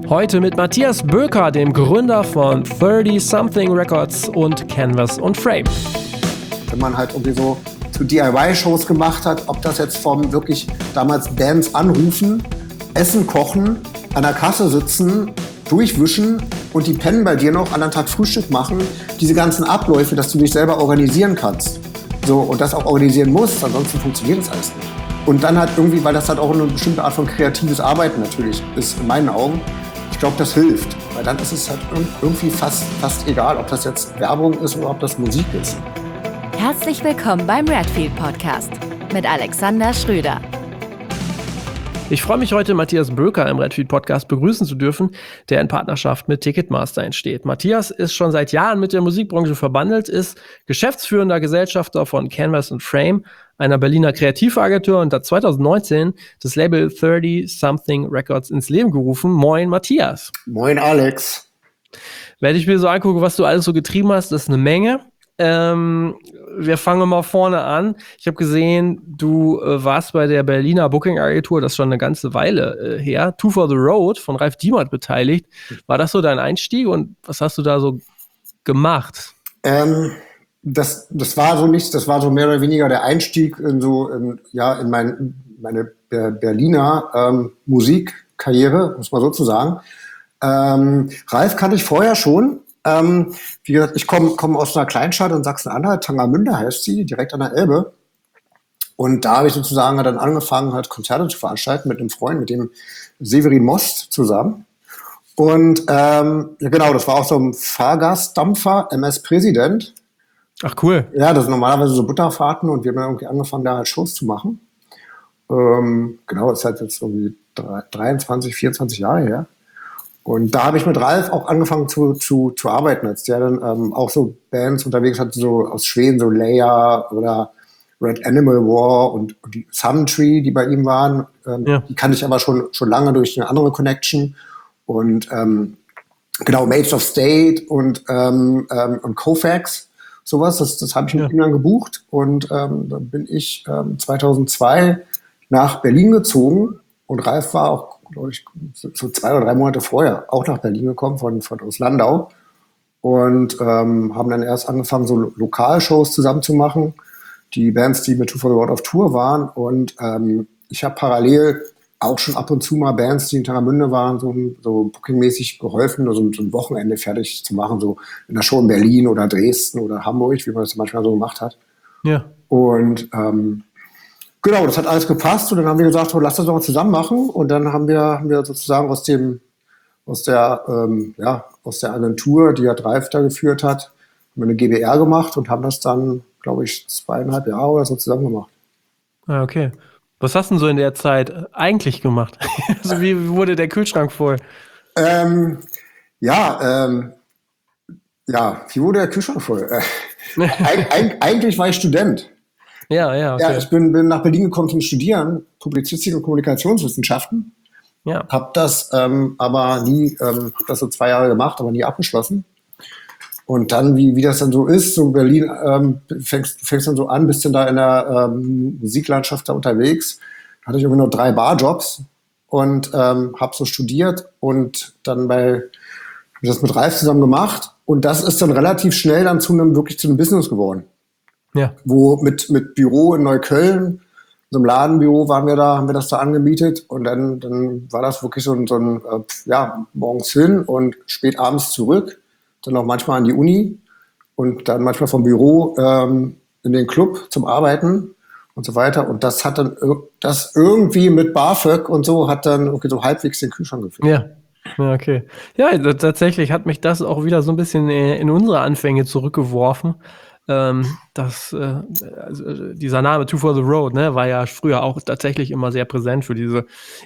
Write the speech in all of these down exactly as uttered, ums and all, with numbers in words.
Heute mit Matthias Böker, dem Gründer von thirty something Records und Canvas und Frame. Wenn man halt irgendwie so zu D I Y-Shows gemacht hat, ob das jetzt vom wirklich damals Bands anrufen, Essen kochen, an der Kasse sitzen, durchwischen und die pennen bei dir noch, anderen Tag Frühstück machen, diese ganzen Abläufe, dass du dich selber organisieren kannst. So, und das auch organisieren musst, ansonsten funktioniert das alles nicht. Und dann halt irgendwie, weil das halt auch eine bestimmte Art von kreatives Arbeiten natürlich ist, in meinen Augen, ich glaube, das hilft. Weil dann ist es halt irgendwie fast, fast egal, ob das jetzt Werbung ist oder ob das Musik ist. Herzlich willkommen beim Redfield Podcast mit Alexander Schröder. Ich freue mich heute, Matthias Böker im Redfield Podcast begrüßen zu dürfen, der in Partnerschaft mit Ticketmaster entsteht. Matthias ist schon seit Jahren mit der Musikbranche verbandelt, ist geschäftsführender Gesellschafter von Canvas und Frame, einer Berliner Kreativagentur, und hat zwanzig neunzehn das Label thirty something Records ins Leben gerufen. Moin, Matthias. Moin, Alex. Wenn ich mir so angucke, was du alles so getrieben hast, das ist eine Menge. Ähm, wir fangen mal vorne an. Ich habe gesehen, du äh, warst bei der Berliner Booking-Agentur, das ist schon eine ganze Weile äh, her, Two for the Road von Ralf Diemert beteiligt. War das so dein Einstieg und was hast du da so gemacht? Ähm, das, das war so nichts, das war so mehr oder weniger der Einstieg in so, in, ja, in mein, meine Ber- Berliner ähm, Musikkarriere, muss man so zu sagen. Ähm, Ralf kannte ich vorher schon. Ähm, wie gesagt, ich komme komm aus einer Kleinstadt in Sachsen-Anhalt, Tangermünde heißt sie, direkt an der Elbe. Und da habe ich sozusagen dann angefangen, halt Konzerte zu veranstalten mit einem Freund, mit dem Severin Most zusammen. Und ähm, ja, genau, das war auch so ein Fahrgastdampfer, M S Präsident. Ach cool. Ja, das sind normalerweise so Butterfahrten und wir haben dann irgendwie angefangen, da halt Shows zu machen. Ähm, genau, das ist halt jetzt irgendwie dreiundzwanzig, vierundzwanzig Jahre her. Und da habe ich mit Ralf auch angefangen zu, zu, zu arbeiten, als der dann ähm, auch so Bands unterwegs hatte, so aus Schweden, so Leia oder Red Animal War und, und die Sun Tree, die bei ihm waren. Ähm, ja. Die kannte ich aber schon, schon lange durch eine andere Connection. Und ähm, genau, Maids of State und, ähm, ähm, und Kofax, sowas, das, das habe ich mit ja. ihm dann gebucht. Und ähm, dann bin ich ähm, zweitausendzwei nach Berlin gezogen und Ralf war auch, glaube ich, so zwei oder drei Monate vorher auch nach Berlin gekommen, von, von aus Landau. Und ähm, haben dann erst angefangen, so Lo- Lokalshows zusammen zu machen. Die Bands, die mit Two for the Road auf Tour waren. Und ähm, ich habe parallel auch schon ab und zu mal Bands, die in Tangermünde waren, so, so bookingmäßig geholfen, so, so ein Wochenende fertig zu machen, so in der Show in Berlin oder Dresden oder Hamburg, wie man das manchmal so gemacht hat. Ja. Und ähm, genau, das hat alles gepasst und dann haben wir gesagt, oh, lass das doch mal zusammen machen. Und dann haben wir, haben wir sozusagen aus dem, aus der, ähm, ja, aus der Agentur, die ja Ralf da geführt hat, haben wir eine G B R gemacht und haben das dann, glaube ich, zweieinhalb Jahre oder so zusammen gemacht. Ah, okay. Was hast du denn so in der Zeit eigentlich gemacht? Also wie wurde der Kühlschrank voll? Ähm, ja, ähm, ja, wie wurde der Kühlschrank voll? Äh, eig- eig- eigentlich war ich Student. Ja, ja, okay. Ja, ich bin, bin nach Berlin gekommen zum Studieren, Publizistik und Kommunikationswissenschaften. Ja. Hab das ähm, aber nie, ähm, hab das so zwei Jahre gemacht, aber nie abgeschlossen. Und dann, wie, wie das dann so ist, so Berlin, ähm, fängst, fängst dann so an, bist dann da in der ähm, Musiklandschaft da unterwegs. Da hatte ich irgendwie nur drei Barjobs und ähm, hab so studiert und dann bei, hab das mit Ralf zusammen gemacht. Und das ist dann relativ schnell dann zu einem, wirklich zu einem Business geworden. Ja. Wo mit, mit Büro in Neukölln, so einem Ladenbüro waren wir da, haben wir das da angemietet und dann, dann war das wirklich so ein, so ein äh, ja, morgens hin und spät abends zurück, dann auch manchmal an die Uni und dann manchmal vom Büro ähm, in den Club zum Arbeiten und so weiter. Und das hat dann, das irgendwie mit BAföG und so, hat dann okay, so halbwegs den Kühlschrank gefüllt. Ja. Ja, okay. Ja, t- tatsächlich hat mich das auch wieder so ein bisschen äh, in unsere Anfänge zurückgeworfen. Ähm, das, äh, also, äh, dieser Name Two for the Road, ne, war ja früher auch tatsächlich immer sehr präsent für diese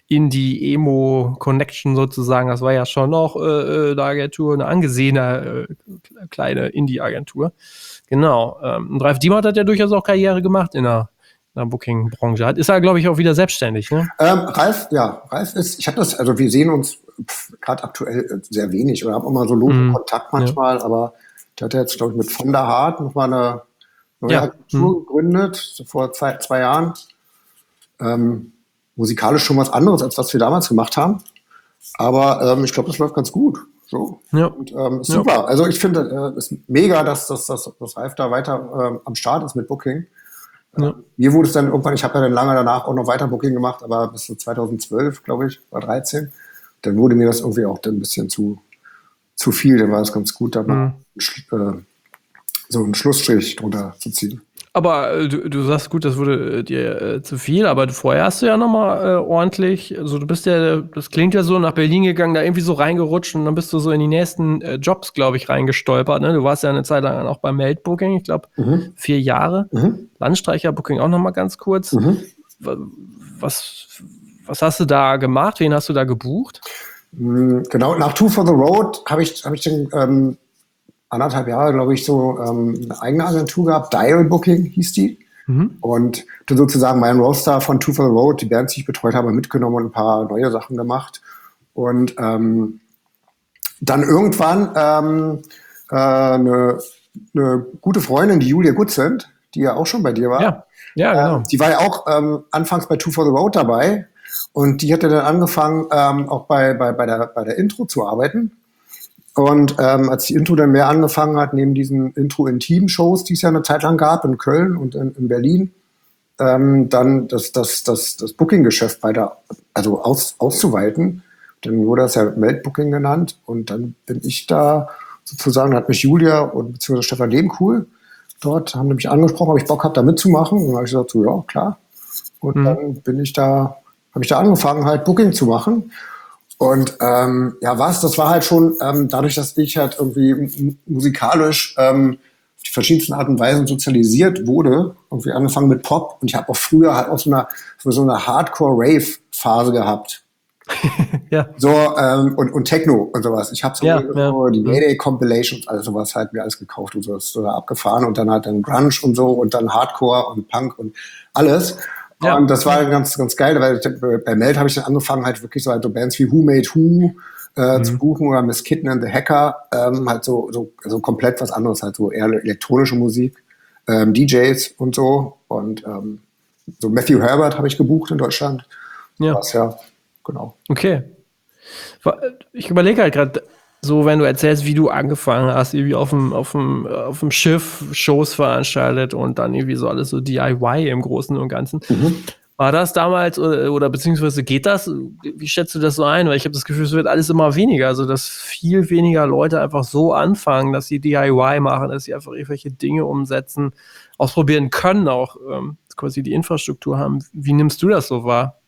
Indie-Emo-Connection sozusagen. Das war ja schon noch äh, eine Agentur, eine angesehene äh, kleine Indie-Agentur. Genau. Ähm, und Ralf Diemert hat ja durchaus auch Karriere gemacht in der, in der Booking-Branche. Hat- Ist er, glaube ich, auch wieder selbstständig, ne? Ähm, Ralf, ja, Ralf ist, ich habe das, also wir sehen uns gerade aktuell äh, sehr wenig oder haben immer so lose Mhm. Kontakt manchmal, aber der hat ja jetzt, glaube ich, mit Von der Hart nochmal eine neue Ja. Agentur gegründet, so vor zwei, zwei Jahren. Ähm, musikalisch schon was anderes, als was wir damals gemacht haben. Aber ähm, ich glaube, das läuft ganz gut. So. Ja. Und, ähm, super. Ja. Also ich finde es äh, mega, dass das, das, das Ralf da weiter ähm, am Start ist mit Booking. Ja. Äh, mir wurde es dann irgendwann, ich habe ja dann lange danach auch noch weiter Booking gemacht, aber bis zu zweitausendzwölf, glaube ich, oder dreizehn. Dann wurde mir das irgendwie auch dann ein bisschen zu, zu viel. Dann war es ganz gut, da mal mhm. äh, so einen Schlussstrich drunter zu ziehen. Aber äh, du, du sagst, gut, das wurde äh, dir äh, zu viel, aber vorher hast du ja nochmal äh, ordentlich, also du bist ja, das klingt ja so, nach Berlin gegangen, da irgendwie so reingerutscht und dann bist du so in die nächsten äh, Jobs, glaube ich, reingestolpert. Ne? Du warst ja eine Zeit lang auch beim Meldbooking, ich glaube, mhm. vier Jahre. Mhm. Landstreicher-Booking auch nochmal ganz kurz. Mhm. Was, was hast du da gemacht? Wen hast du da gebucht? Genau, nach Two for the Road habe ich, hab ich den ähm, anderthalb Jahre, glaube ich, so ähm, eine eigene Agentur gehabt. Dial Booking hieß die. Mhm. Und dann sozusagen meinen Roster von Two for the Road, die Bands, die ich betreut habe, mitgenommen und ein paar neue Sachen gemacht. Und ähm, dann irgendwann ähm, äh, eine, eine gute Freundin, die Julia Gutzend, die ja auch schon bei dir war. Ja, ja genau. Ähm, die war ja auch ähm, anfangs bei Two for the Road dabei. Und die hatte dann angefangen, ähm, auch bei, bei, bei, der, bei der Intro zu arbeiten. Und ähm, als die Intro dann mehr angefangen hat, neben diesen Intro-Intim-Shows, die es ja eine Zeit lang gab, in Köln und in, in Berlin, ähm, dann das, das, das, das Booking-Geschäft weiter, also aus, auszuweiten. Dann wurde das ja Meldbooking genannt. Und dann bin ich da sozusagen, hat mich Julia und beziehungsweise Stefan Lehmkuhl dort, haben mich angesprochen, ob ich Bock habe, da mitzumachen. Und dann habe ich gesagt, so, ja, klar. Und mhm. dann bin ich da, habe ich da angefangen, halt Booking zu machen. Und ähm, ja, was, das war halt schon ähm, dadurch, dass ich halt irgendwie m- musikalisch ähm, auf die verschiedensten Arten und Weisen sozialisiert wurde, irgendwie angefangen mit Pop. Und ich habe auch früher halt auch so eine, so eine Hardcore-Rave-Phase gehabt. ja. So, ähm, und, und Techno und sowas. Ich habe so, ja, so ja. die Mayday-Compilations, also sowas halt mir alles gekauft und so, das ist so abgefahren. Und dann halt dann Grunge und so und dann Hardcore und Punk und alles. Ja. Und das war ganz, ganz geil, weil ich, bei Meld habe ich dann angefangen, halt wirklich so, halt so Bands wie Who Made Who äh, mhm. zu buchen oder Miss Kitten and the Hacker, ähm, halt so, so, so komplett was anderes, halt so eher elektronische Musik, ähm, D Js und so. Und ähm, so Matthew Herbert habe ich gebucht in Deutschland. Ja. Was, ja, genau. Okay. Ich überlege halt gerade, so, wenn du erzählst, wie du angefangen hast, irgendwie auf dem, auf dem, auf dem Schiff Shows veranstaltet und dann irgendwie so alles so D I Y im Großen und Ganzen. Mhm. War das damals oder, oder beziehungsweise geht das? Wie schätzt du das so ein? Weil ich habe das Gefühl, es wird alles immer weniger. Also, dass viel weniger Leute einfach so anfangen, dass sie D I Y machen, dass sie einfach irgendwelche Dinge umsetzen, ausprobieren können, auch ähm, quasi die Infrastruktur haben. Wie nimmst du das so wahr?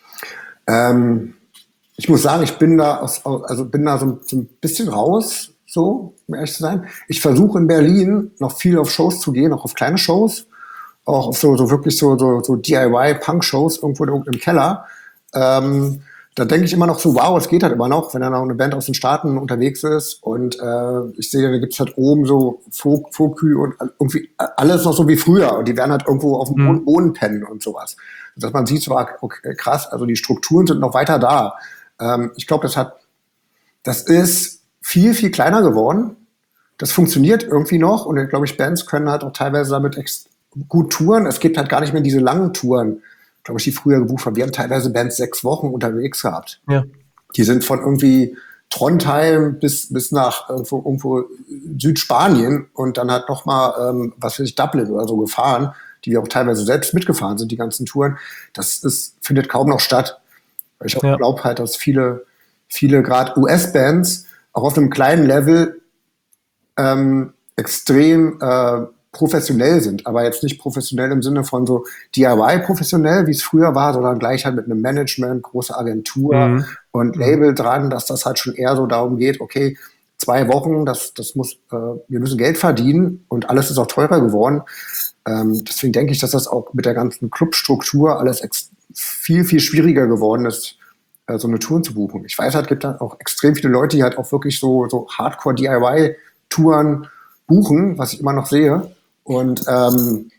Ähm. Ich muss sagen, ich bin da, aus, also bin da so, so ein bisschen raus, so, um ehrlich zu sein. Ich versuche in Berlin noch viel auf Shows zu gehen, auch auf kleine Shows, auch auf so, so wirklich so, so, so D I Y-Punk-Shows irgendwo im Keller. Ähm, da denke ich immer noch so, wow, es geht halt immer noch, wenn dann auch eine Band aus den Staaten unterwegs ist und äh, ich sehe, da gibt's halt oben so Folk, Folkü und irgendwie alles noch so wie früher und die werden halt irgendwo auf dem mhm. Boden pennen und sowas. Dass man sieht, so, okay, krass, also die Strukturen sind noch weiter da. Ich glaube, das hat, das ist viel, viel kleiner geworden. Das funktioniert irgendwie noch und ich glaube, ich Bands können halt auch teilweise damit ex- gut touren. Es gibt halt gar nicht mehr diese langen Touren, glaube ich, die früher gebucht haben. Wir haben teilweise Bands sechs Wochen unterwegs gehabt. Ja. Die sind von irgendwie Trondheim bis, bis nach irgendwo, irgendwo Südspanien und dann halt nochmal, ähm, was weiß ich, Dublin oder so gefahren, die wir auch teilweise selbst mitgefahren sind, die ganzen Touren. Das ist, findet kaum noch statt. Ich ja. glaube halt, dass viele, viele gerade U S-Bands auch auf einem kleinen Level ähm, extrem äh, professionell sind, aber jetzt nicht professionell im Sinne von so D I Y professionell, wie es früher war, sondern gleich halt mit einem Management, große Agentur mhm. und Label dran, dass das halt schon eher so darum geht, okay, zwei Wochen, das, das muss, äh, wir müssen Geld verdienen und alles ist auch teurer geworden. Ähm, deswegen denke ich, dass das auch mit der ganzen Clubstruktur alles ex- viel, viel schwieriger geworden ist, äh, so eine Touren zu buchen. Ich weiß halt, es gibt dann auch extrem viele Leute, die halt auch wirklich so, so Hardcore-D I Y-Touren buchen, was ich immer noch sehe. Und ähm,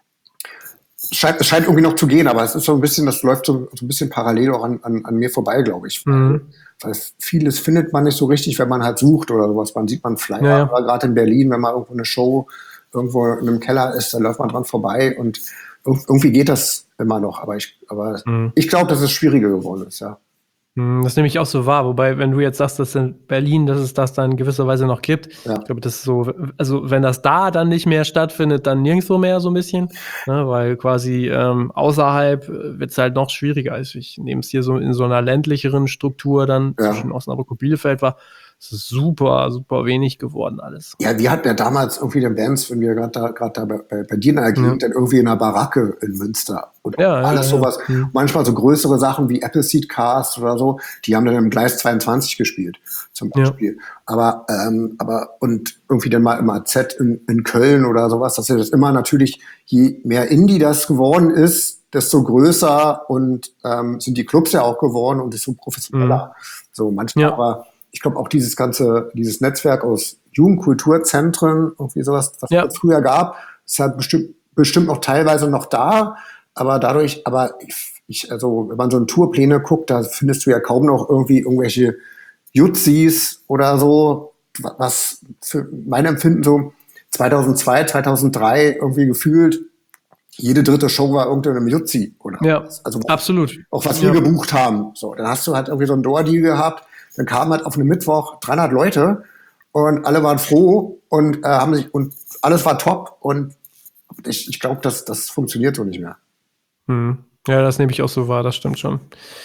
es scheint, es scheint irgendwie noch zu gehen, aber es ist so ein bisschen, das läuft so, so ein bisschen parallel auch an, an, an mir vorbei, glaube ich. Mhm. Weil vieles findet man nicht so richtig, wenn man halt sucht oder sowas. Man sieht man Flyer, ja, ja. gerade in Berlin, wenn man irgendwo eine Show irgendwo in einem Keller ist, dann läuft man dran vorbei und irgendwie geht das immer noch. Aber ich, aber mhm. ich glaube, dass es schwieriger geworden ist, ja. Das nehme ich auch so wahr, wobei, wenn du jetzt sagst, dass in Berlin, dass es das dann in gewisser Weise noch gibt, Ja. ich glaube, das ist so, also wenn das da dann nicht mehr stattfindet, dann nirgendwo mehr so ein bisschen, ne, weil quasi ähm, außerhalb wird es halt noch schwieriger. Also ich nehme es hier so in so einer ländlicheren Struktur dann Ja. zwischen Osnabrück und Bielefeld war, es ist super, super wenig geworden alles. Ja, wir hatten ja damals irgendwie den Bands, wenn wir gerade da, gerade da bei, bei, bei dir in der Gegend, Ja. dann irgendwie in einer Baracke in Münster und Ja, alles ja, ja. sowas. Mhm. Manchmal so größere Sachen wie Appleseed Cast oder so, die haben dann im Gleis zweiundzwanzig gespielt, zum Beispiel. Ja. Aber, ähm, aber, und irgendwie dann mal im A Z in, in Köln oder sowas, dass ja das immer natürlich, je mehr Indie das geworden ist, desto größer und ähm, sind die Clubs ja auch geworden und desto professioneller. Mhm. So manchmal ja. aber ich glaube auch dieses ganze, dieses Netzwerk aus Jugendkulturzentren, irgendwie sowas, was ja. es früher gab, ist halt bestimmt, bestimmt noch teilweise noch da, aber dadurch, aber ich, ich, also wenn man so in Tourpläne guckt, da findest du ja kaum noch irgendwie irgendwelche Jutzis oder so, was für mein Empfinden so zweitausendzwei, zweitausenddrei irgendwie gefühlt jede dritte Show war irgendeinem Jutzi oder ja, was. Also absolut. Auch was wir ja. gebucht haben. So, dann hast du halt irgendwie so ein Door-Deal gehabt. Dann kamen halt auf einem Mittwoch dreihundert Leute und alle waren froh und äh, haben sich und alles war top und ich, ich glaube, das, das funktioniert so nicht mehr. Hm. Ja, das nehme ich auch so wahr, das stimmt schon.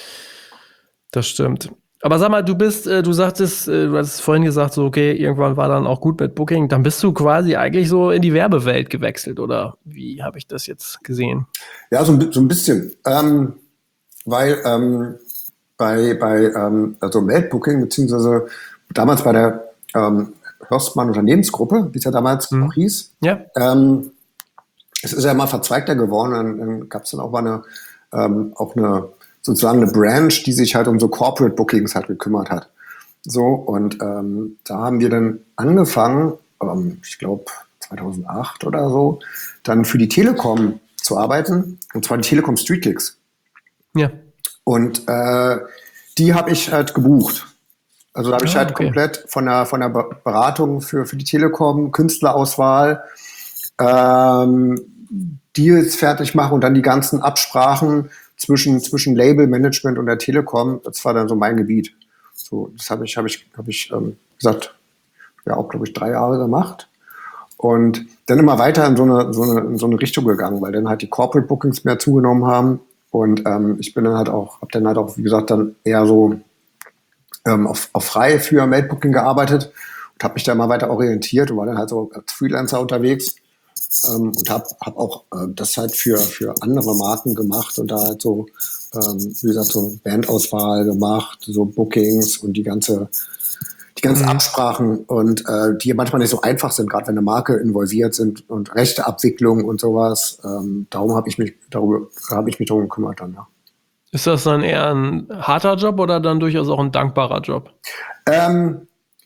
Das stimmt. Aber sag mal, du bist, äh, du sagtest, äh, du hast vorhin gesagt, so okay, irgendwann war dann auch gut mit Booking, dann bist du quasi eigentlich so in die Werbewelt gewechselt, oder wie habe ich das jetzt gesehen? Ja, so ein, so ein bisschen. Ähm, weil ähm, bei, bei ähm, also Weltbooking, beziehungsweise damals bei der ähm, Hörstmann Unternehmensgruppe, wie es ja damals mhm. noch hieß. Ja. Ähm, es ist ja mal verzweigter geworden, dann, dann gab es dann auch mal eine, ähm, auch eine, sozusagen eine Branch, die sich halt um so Corporate Bookings halt gekümmert hat. So, und ähm, da haben wir dann angefangen, ähm, ich glaube zweitausendacht oder so, dann für die Telekom zu arbeiten, und zwar die Telekom Street Gigs. Ja. Und äh, die habe ich halt gebucht. Also da habe ich ah, halt okay. komplett von der, von der Beratung für, für die Telekom, Künstlerauswahl, ähm, Deals fertig machen und dann die ganzen Absprachen zwischen, zwischen Labelmanagement und der Telekom. Das war dann so mein Gebiet. So, das habe ich, habe ich, habe ich ähm, gesagt, ja auch, glaube ich, drei Jahre gemacht. Und dann immer weiter in so eine, so eine, in so eine Richtung gegangen, weil dann halt die Corporate Bookings mehr zugenommen haben. Und ähm, ich bin dann halt auch, habe dann halt auch, wie gesagt, dann eher so ähm, auf, auf frei für Mailbooking gearbeitet und habe mich da mal weiter orientiert und war dann halt so als Freelancer unterwegs ähm, und habe hab auch äh, das halt für, für andere Marken gemacht und da halt so, ähm, wie gesagt, so Bandauswahl gemacht, so Bookings und die ganze, die ganzen mhm. Absprachen und äh, die manchmal nicht so einfach sind, gerade wenn eine Marke involviert sind und Rechteabwicklung und sowas. Ähm, darum habe ich mich darüber habe ich mich darum gekümmert dann, ja. Ist das dann eher ein harter Job oder dann durchaus auch ein dankbarer Job? Ähm,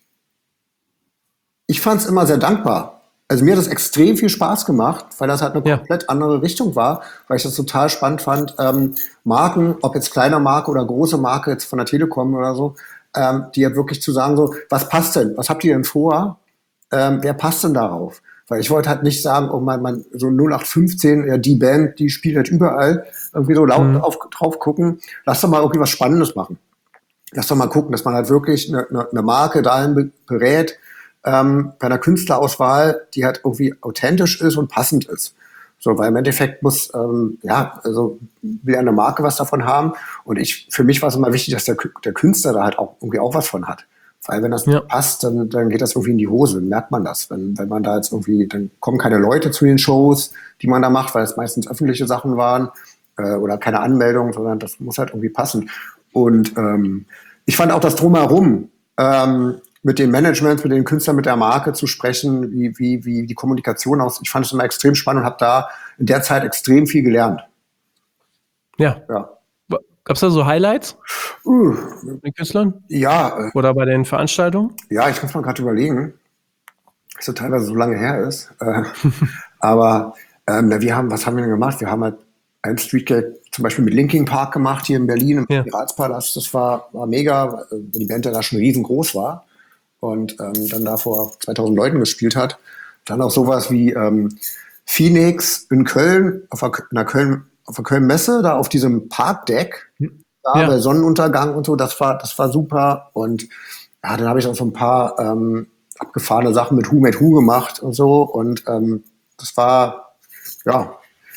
ich fand es immer sehr dankbar. Also mir hat das extrem viel Spaß gemacht, weil das halt eine ja. komplett andere Richtung war, weil ich das total spannend fand. Ähm, Marken, ob jetzt kleine Marke oder große Marke, jetzt von der Telekom oder so, ähm, die ja wirklich zu sagen so, was passt denn? Was habt ihr denn vor? Ähm, wer passt denn darauf? Weil ich wollte halt nicht sagen, oh mein, mein so null acht fünfzehn, ja, die Band, die spielt halt überall, irgendwie so laut mhm. auf, drauf gucken. Lass doch mal irgendwie was Spannendes machen. Lass doch mal gucken, dass man halt wirklich eine, eine, eine Marke dahin berät, ähm, bei einer Künstlerauswahl, die halt irgendwie authentisch ist und passend ist. So, weil im Endeffekt muss, ähm, ja, also will eine Marke was davon haben. Und ich, für mich war es immer wichtig, dass der, der Künstler da halt auch irgendwie auch was von hat. Weil wenn das ja. nicht passt, dann, dann geht das irgendwie in die Hose, dann merkt man das. Wenn, wenn man da jetzt irgendwie, dann kommen keine Leute zu den Shows, die man da macht, weil es meistens öffentliche Sachen waren äh, oder keine Anmeldung, sondern das muss halt irgendwie passen. Und ähm, ich fand auch das Drumherum, ähm, mit den Managements, mit den Künstlern, mit der Marke zu sprechen, wie, wie, wie die Kommunikation aus. Ich fand es immer extrem spannend und habe da in der Zeit extrem viel gelernt. Ja. ja. Gab es da so Highlights uh, mit den Künstlern? Ja. Oder bei den Veranstaltungen? Ja, ich muss mal gerade überlegen, dass das teilweise so lange her ist. äh, aber ähm, wir haben, was haben wir denn gemacht? Wir haben halt ein Streetgig zum Beispiel mit Linkin Park gemacht, hier in Berlin, im ja. Piratspalast. Das war, war mega, weil die Band ja da schon riesengroß war und ähm, dann da vor zweitausend Leuten gespielt hat. Dann auch sowas wie ähm, Phoenix in Köln, auf einer Köln auf der Köln-Messe, da auf diesem Parkdeck, da, Ja. bei Sonnenuntergang und so, das war, das war super. Und ja, dann habe ich auch so ein paar ähm, abgefahrene Sachen mit Who Made Who gemacht und so. Und ähm, das war, ja,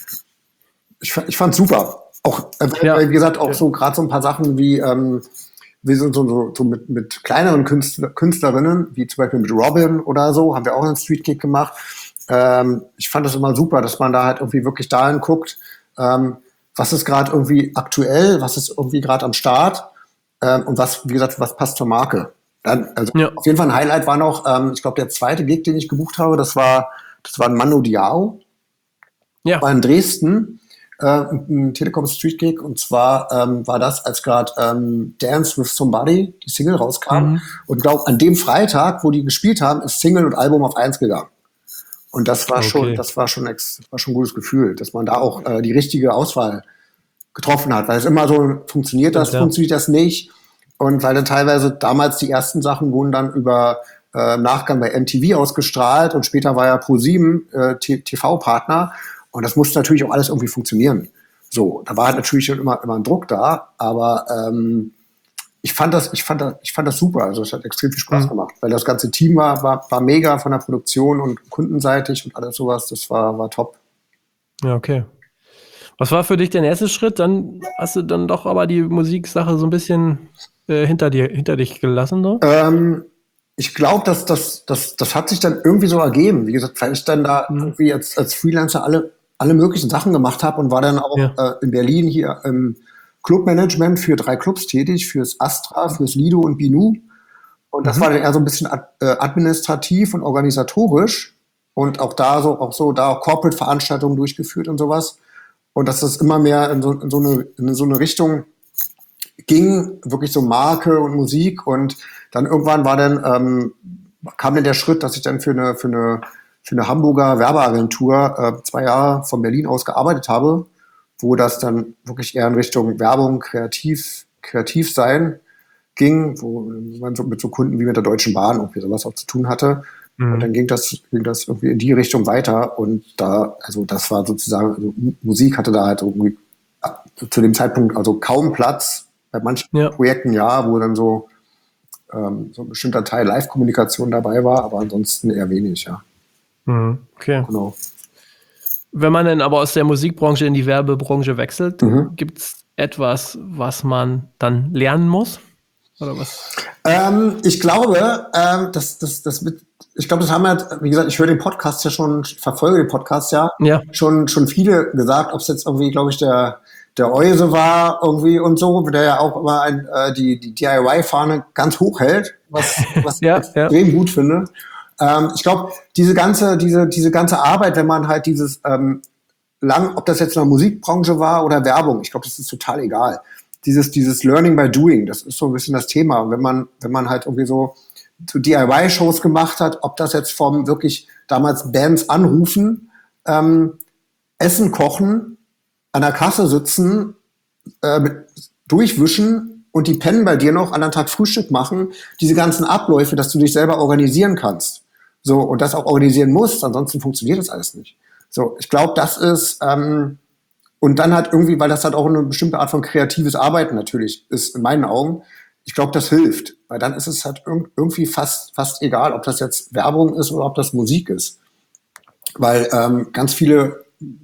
ich, fa- ich fand's super. Auch, äh, Ja. weil, wie gesagt, auch Ja. so gerade so ein paar Sachen wie, ähm, wir sind so, so, so mit, mit kleineren Künstler, Künstlerinnen, wie zum Beispiel mit Robin oder so, haben wir auch einen Streetkick gemacht. Ähm, ich fand das immer super, dass man da halt irgendwie wirklich dahin guckt, ähm, was ist gerade irgendwie aktuell, was ist irgendwie gerade am Start ähm, und was, wie gesagt, was passt zur Marke. Dann, also Ja. auf jeden Fall ein Highlight war noch, ähm, ich glaube, der zweite Gig, den ich gebucht habe, das war, das war ein Manu Diao, Ja. war in Dresden, äh, ein Telekom Street Gig, und zwar ähm, war das, als gerade ähm, Dance with Somebody, die Single rauskam. Mhm. Und glaube, an dem Freitag, wo die gespielt haben, ist Single und Album auf eins gegangen. Und das war Okay. schon, das war schon, ex, war schon ein gutes Gefühl, dass man da auch äh, die richtige Auswahl getroffen hat, weil es immer so, funktioniert das, Ja. funktioniert das nicht. Und weil dann teilweise damals die ersten Sachen wurden dann über äh, im Nachgang bei M T V ausgestrahlt und später war ja ProSieben äh, T V-Partner, und das musste natürlich auch alles irgendwie funktionieren. So, da war halt natürlich schon immer, immer ein Druck da, aber ähm, ich fand das, ich fand das, ich fand das super. Also es hat extrem viel Spaß Mhm. gemacht, weil das ganze Team war, war, war mega von der Produktion und kundenseitig und alles sowas. Das war, war top. Ja, okay. Was war für dich der nächste Schritt? Dann hast du dann doch aber die Musiksache so ein bisschen äh, hinter dir, hinter dich gelassen, so? Ähm, ich glaube, dass das, das, das hat sich dann irgendwie so ergeben. Wie gesagt, weil ich dann da Mhm. irgendwie als, als Freelancer alle, alle möglichen Sachen gemacht habe und war dann auch Ja. äh, in Berlin hier im Clubmanagement für drei Clubs tätig, fürs Astra, fürs Lido und Binu. Und das Mhm. war dann eher so ein bisschen ad, äh, administrativ und organisatorisch und auch da so, auch so, da auch Corporate-Veranstaltungen durchgeführt und sowas. Und dass das immer mehr in so, in so, eine, in so eine Richtung ging, wirklich so Marke und Musik. Und dann irgendwann war dann, ähm, kam dann der Schritt, dass ich dann für eine, für eine, für eine Hamburger Werbeagentur äh, zwei Jahre von Berlin aus gearbeitet habe, wo das dann wirklich eher in Richtung Werbung, kreativ, kreativ sein ging, wo man so mit so Kunden wie mit der Deutschen Bahn irgendwie sowas auch zu tun hatte. Mhm. Und dann ging das, ging das irgendwie in die Richtung weiter. Und da, also das war sozusagen, also M- Musik hatte da halt irgendwie äh, zu dem Zeitpunkt also kaum Platz. Bei manchen Ja. Projekten ja, wo dann so, ähm, so ein bestimmter Teil Live-Kommunikation dabei war, aber ansonsten eher wenig, ja. Mhm. Okay. Genau. Wenn man dann aber aus der Musikbranche in die Werbebranche wechselt, Mhm. gibt es etwas, was man dann lernen muss? Oder was? Ähm, ich glaube, ähm, das, das, das mit, ich glaube, das haben halt, wie gesagt, ich höre den Podcast ja schon, ich verfolge den Podcast ja, Ja. schon, schon viele gesagt, ob es jetzt irgendwie, glaube ich, der, der Euse war irgendwie und so, der ja auch immer ein, äh, die, die D I Y-Fahne ganz hoch hält, was, was Ja, ich extrem gut finde. Ähm, ich glaube, diese ganze, diese, diese ganze Arbeit, wenn man halt dieses, ähm, lang, ob das jetzt in der Musikbranche war oder Werbung, ich glaube, das ist total egal. Dieses, dieses Learning by Doing, das ist so ein bisschen das Thema. Und wenn man, wenn man halt irgendwie so, so D I Y-Shows gemacht hat, ob das jetzt vom wirklich damals Bands anrufen, ähm, Essen kochen, an der Kasse sitzen, äh, mit, durchwischen und die pennen bei dir noch, anderen Tag Frühstück machen, diese ganzen Abläufe, dass du dich selber organisieren kannst. So, und das auch organisieren musst, ansonsten funktioniert das alles nicht. So, ich glaube, das ist, ähm, und dann halt irgendwie, weil das halt auch eine bestimmte Art von kreatives Arbeiten natürlich ist, in meinen Augen. Ich glaube, das hilft, weil dann ist es halt irg- irgendwie fast, fast egal, ob das jetzt Werbung ist oder ob das Musik ist. Weil ähm, ganz viele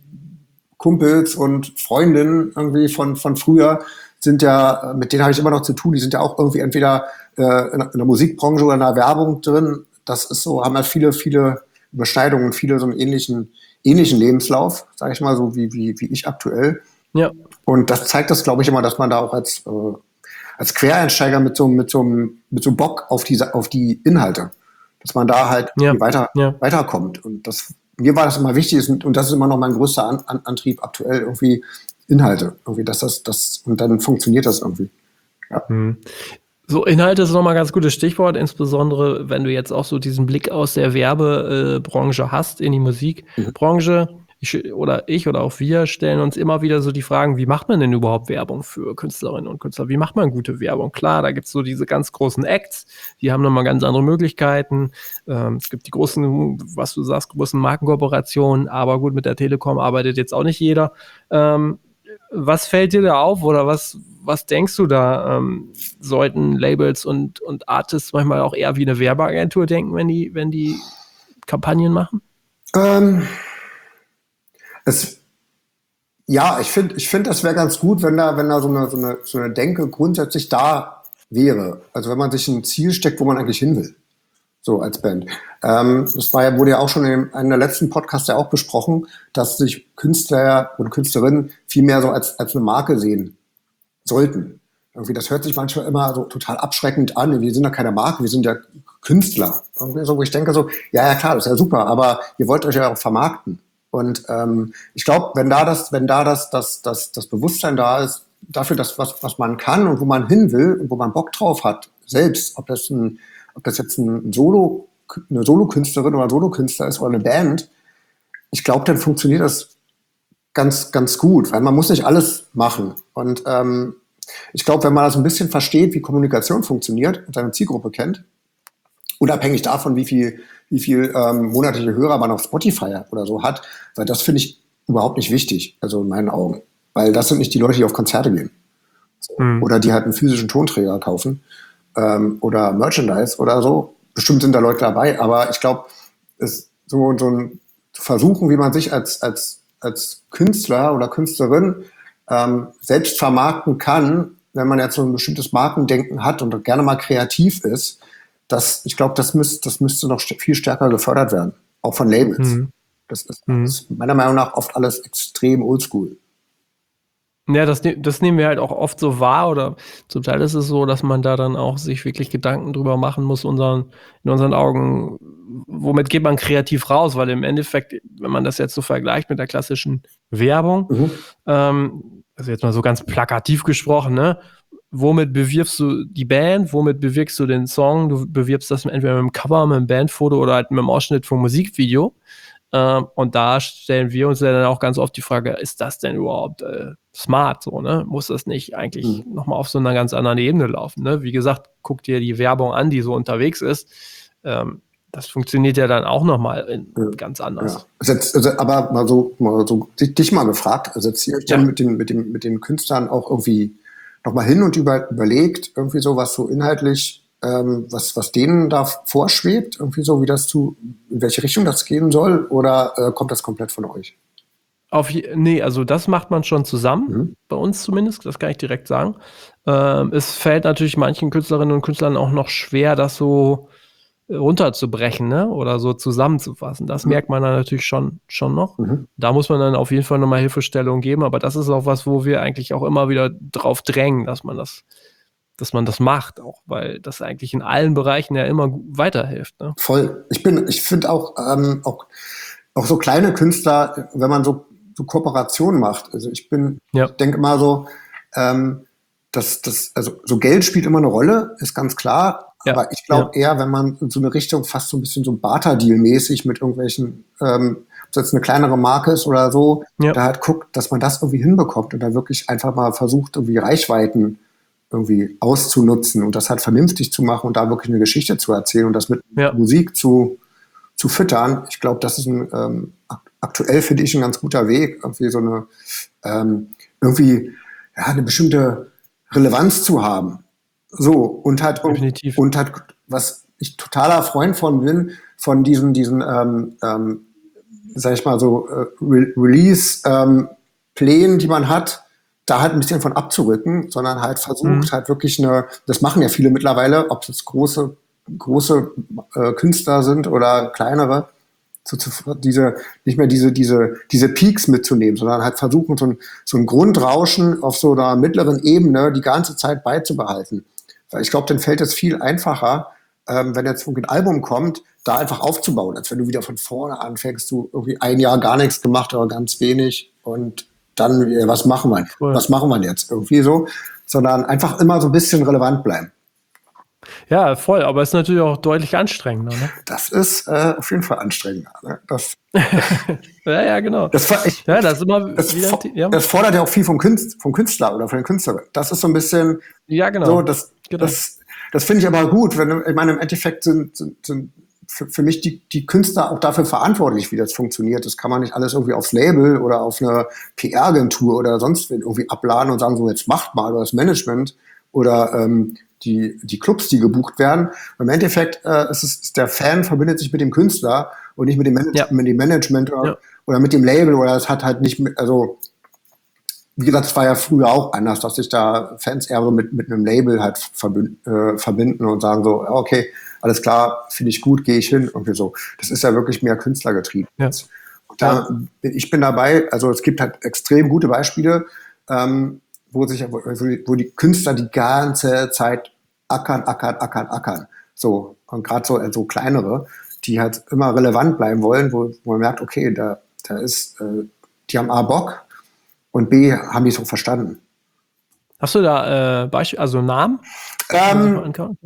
Kumpels und Freundinnen irgendwie von, von früher sind ja, mit denen habe ich immer noch zu tun, die sind ja auch irgendwie entweder äh, in, in der Musikbranche oder in der Werbung drin. Das ist so, haben ja viele, viele Überschneidungen, viele so einen ähnlichen, ähnlichen Lebenslauf, sage ich mal, so wie, wie, wie ich aktuell. Ja. Und das zeigt das, glaube ich, immer, dass man da auch als, äh, als Quereinsteiger mit so, mit so, mit so Bock auf die, auf die Inhalte, dass man da halt Ja. weiter, Ja. weiterkommt. Und das, mir war das immer wichtig und das ist immer noch mein größter An An Antrieb aktuell, irgendwie Inhalte. Irgendwie, dass das, das, und dann funktioniert das irgendwie. Ja. Mhm. So, Inhalte ist nochmal ein ganz gutes Stichwort, insbesondere wenn du jetzt auch so diesen Blick aus der Werbebranche äh, hast in die Musikbranche. Ich, oder ich oder auch wir stellen uns immer wieder so die Fragen, wie macht man denn überhaupt Werbung für Künstlerinnen und Künstler? Wie macht man gute Werbung? Klar, da gibt es so diese ganz großen Acts, die haben nochmal ganz andere Möglichkeiten. Ähm, es gibt die großen, was du sagst, großen Markenkooperationen, aber gut, mit der Telekom arbeitet jetzt auch nicht jeder. Ähm, was fällt dir da auf oder was, was denkst du da, ähm, sollten Labels und, und Artists manchmal auch eher wie eine Werbeagentur denken, wenn die, wenn die Kampagnen machen? Ähm, es, ja, ich finde, ich finde, das wäre ganz gut, wenn da, wenn da so eine, so eine, so eine Denke grundsätzlich da wäre. Also wenn man sich ein Ziel steckt, wo man eigentlich hin will. So als Band. Ähm, das war ja, wurde ja auch schon in einem der letzten Podcasts ja auch besprochen, dass sich Künstler und Künstlerinnen viel mehr so als, als eine Marke sehen sollten. Irgendwie, das hört sich manchmal immer so total abschreckend an. Wir sind ja keine Marke, wir sind ja Künstler. Irgendwie so, wo ich denke so, ja, ja klar, das ist ja super, aber ihr wollt euch ja auch vermarkten. Und ähm, ich glaube, wenn da das, wenn da das, das, das, das Bewusstsein da ist, dafür, dass was, was man kann und wo man hin will und wo man Bock drauf hat, selbst, ob das ein ob das jetzt ein Solo, eine Solokünstlerin oder ein Solokünstler ist oder eine Band, ich glaube, dann funktioniert das ganz, ganz gut, weil man muss nicht alles machen. Und ähm, ich glaube, wenn man das ein bisschen versteht, wie Kommunikation funktioniert und seine Zielgruppe kennt, unabhängig davon, wie viel, wie viel ähm, monatliche Hörer man auf Spotify oder so hat, weil das finde ich überhaupt nicht wichtig, also in meinen Augen. Weil das sind nicht die Leute, die auf Konzerte gehen. So. Mhm. Oder die halt einen physischen Tonträger kaufen. Oder Merchandise oder so. Bestimmt sind da Leute dabei, aber ich glaube, es so, so ein Versuchen, wie man sich als, als, als Künstler oder Künstlerin ähm, selbst vermarkten kann, wenn man jetzt so ein bestimmtes Markendenken hat und gerne mal kreativ ist, das, ich glaube, das, müsst, das müsste noch st- viel stärker gefördert werden, auch von Labels. Mhm. Das ist, mhm. das ist meiner Meinung nach oft alles extrem oldschool. Ja, das, das nehmen wir halt auch oft so wahr oder zum Teil ist es so, dass man da dann auch sich wirklich Gedanken drüber machen muss, unseren, in unseren Augen, womit geht man kreativ raus, weil im Endeffekt, wenn man das jetzt so vergleicht mit der klassischen Werbung, mhm. ähm, also jetzt mal so ganz plakativ gesprochen, ne, womit bewirbst du die Band, womit bewirkst du den Song, du bewirbst das entweder mit einem Cover, mit einem Bandfoto oder halt mit einem Ausschnitt vom Musikvideo. Ähm, und da stellen wir uns ja dann auch ganz oft die Frage, ist das denn überhaupt äh, smart so, ne? Muss das nicht eigentlich mhm. nochmal auf so einer ganz anderen Ebene laufen, ne? Wie gesagt, guck dir die Werbung an, die so unterwegs ist. Ähm, das funktioniert ja dann auch nochmal ja. ganz anders. Ja. Jetzt, also, aber mal so, mal so dich mal gefragt, also jetzt ihr euch ja. dann mit den, mit, den, mit den Künstlern auch irgendwie nochmal hin und über, überlegt, irgendwie so, was so inhaltlich Ähm, was, was denen da vorschwebt, irgendwie so, wie das zu, in welche Richtung das gehen soll, oder äh, kommt das komplett von euch? Auf je, nee, also das macht man schon zusammen, mhm. bei uns zumindest, das kann ich direkt sagen. Ähm, es fällt natürlich manchen Künstlerinnen und Künstlern auch noch schwer, das so runterzubrechen, ne? Oder so zusammenzufassen. Das mhm. merkt man dann natürlich schon, schon noch. Mhm. Da muss man dann auf jeden Fall nochmal Hilfestellung geben, aber das ist auch was, wo wir eigentlich auch immer wieder drauf drängen, dass man das dass man das macht, auch weil das eigentlich in allen Bereichen ja immer weiterhilft. Ne? Voll. Ich bin, ich finde auch, ähm, auch, auch so kleine Künstler, wenn man so, so Kooperationen macht. Also ich bin, ja. ich denke mal so, ähm, dass das, also so Geld spielt immer eine Rolle, ist ganz klar. Ja. Aber ich glaube ja. eher, wenn man in so eine Richtung fast so ein bisschen so Barter-Deal-mäßig mit irgendwelchen, ähm, ob es jetzt eine kleinere Marke ist oder so, ja. da halt guckt, dass man das irgendwie hinbekommt und da wirklich einfach mal versucht, irgendwie Reichweiten irgendwie auszunutzen und das halt vernünftig zu machen und da wirklich eine Geschichte zu erzählen und das mit ja. Musik zu, zu füttern. Ich glaube, das ist ein, ähm, aktuell finde ich ein ganz guter Weg, irgendwie so eine, ähm, irgendwie, ja, eine bestimmte Relevanz zu haben. So, und halt, Definitiv. und halt, was ich totaler Freund von bin, von diesen, diesen, ähm, ähm, sag ich mal so, äh, Re- Release-Plänen, ähm, die man hat, da halt ein bisschen von abzurücken, sondern halt versucht mhm. halt wirklich eine, das machen ja viele mittlerweile, ob es jetzt große, große äh, Künstler sind oder kleinere, so zu, diese, nicht mehr diese, diese, diese Peaks mitzunehmen, sondern halt versuchen, so ein, so ein Grundrauschen auf so einer mittleren Ebene die ganze Zeit beizubehalten. Weil ich glaube, dann fällt es viel einfacher, ähm, wenn jetzt ein Album kommt, da einfach aufzubauen, als wenn du wieder von vorne anfängst, du irgendwie ein Jahr gar nichts gemacht oder ganz wenig und dann, was machen wir? Cool. Was machen wir jetzt? Irgendwie so. Sondern einfach immer so ein bisschen relevant bleiben. Ja, voll. Aber es ist natürlich auch deutlich anstrengender. Ne? Das ist äh, auf jeden Fall anstrengender. Ne? Das, ja, ja, genau. Das, ich, ja, das, ist immer das, wieder, ja. das fordert ja auch viel vom Künstler, vom Künstler oder von den Künstlern. Das ist so ein bisschen ja, genau. so, das, genau. das, das finde ich aber gut. Wenn, ich meine, im Endeffekt sind, sind, sind für, für mich die, die Künstler auch dafür verantwortlich, wie das funktioniert. Das kann man nicht alles irgendwie aufs Label oder auf eine P R-Agentur oder sonst irgendwie abladen und sagen, so jetzt macht mal, oder das Management oder ähm, die, die Clubs, die gebucht werden. Im Endeffekt äh, ist es ist der Fan verbindet sich mit dem Künstler und nicht mit dem, Manage- Ja. mit dem Management oder, Ja. oder mit dem Label, oder es hat halt nicht mit, also wie gesagt, es war ja früher auch anders, dass sich da Fans eher so mit, mit einem Label halt verbünd, äh, verbinden und sagen so, okay, alles klar, finde ich gut, gehe ich hin, irgendwie so. Das ist ja wirklich mehr künstlergetrieben. Ja. Und da, ich bin dabei, also es gibt halt extrem gute Beispiele, ähm, wo sich, wo, wo die Künstler die ganze Zeit ackern, ackern, ackern, ackern. So. Und gerade so, so kleinere, die halt immer relevant bleiben wollen, wo, wo man merkt, okay, da, da ist, äh, die haben A Bock und B haben die es auch verstanden. Hast du da äh, Beispiel, also Namen? Ähm, Kann?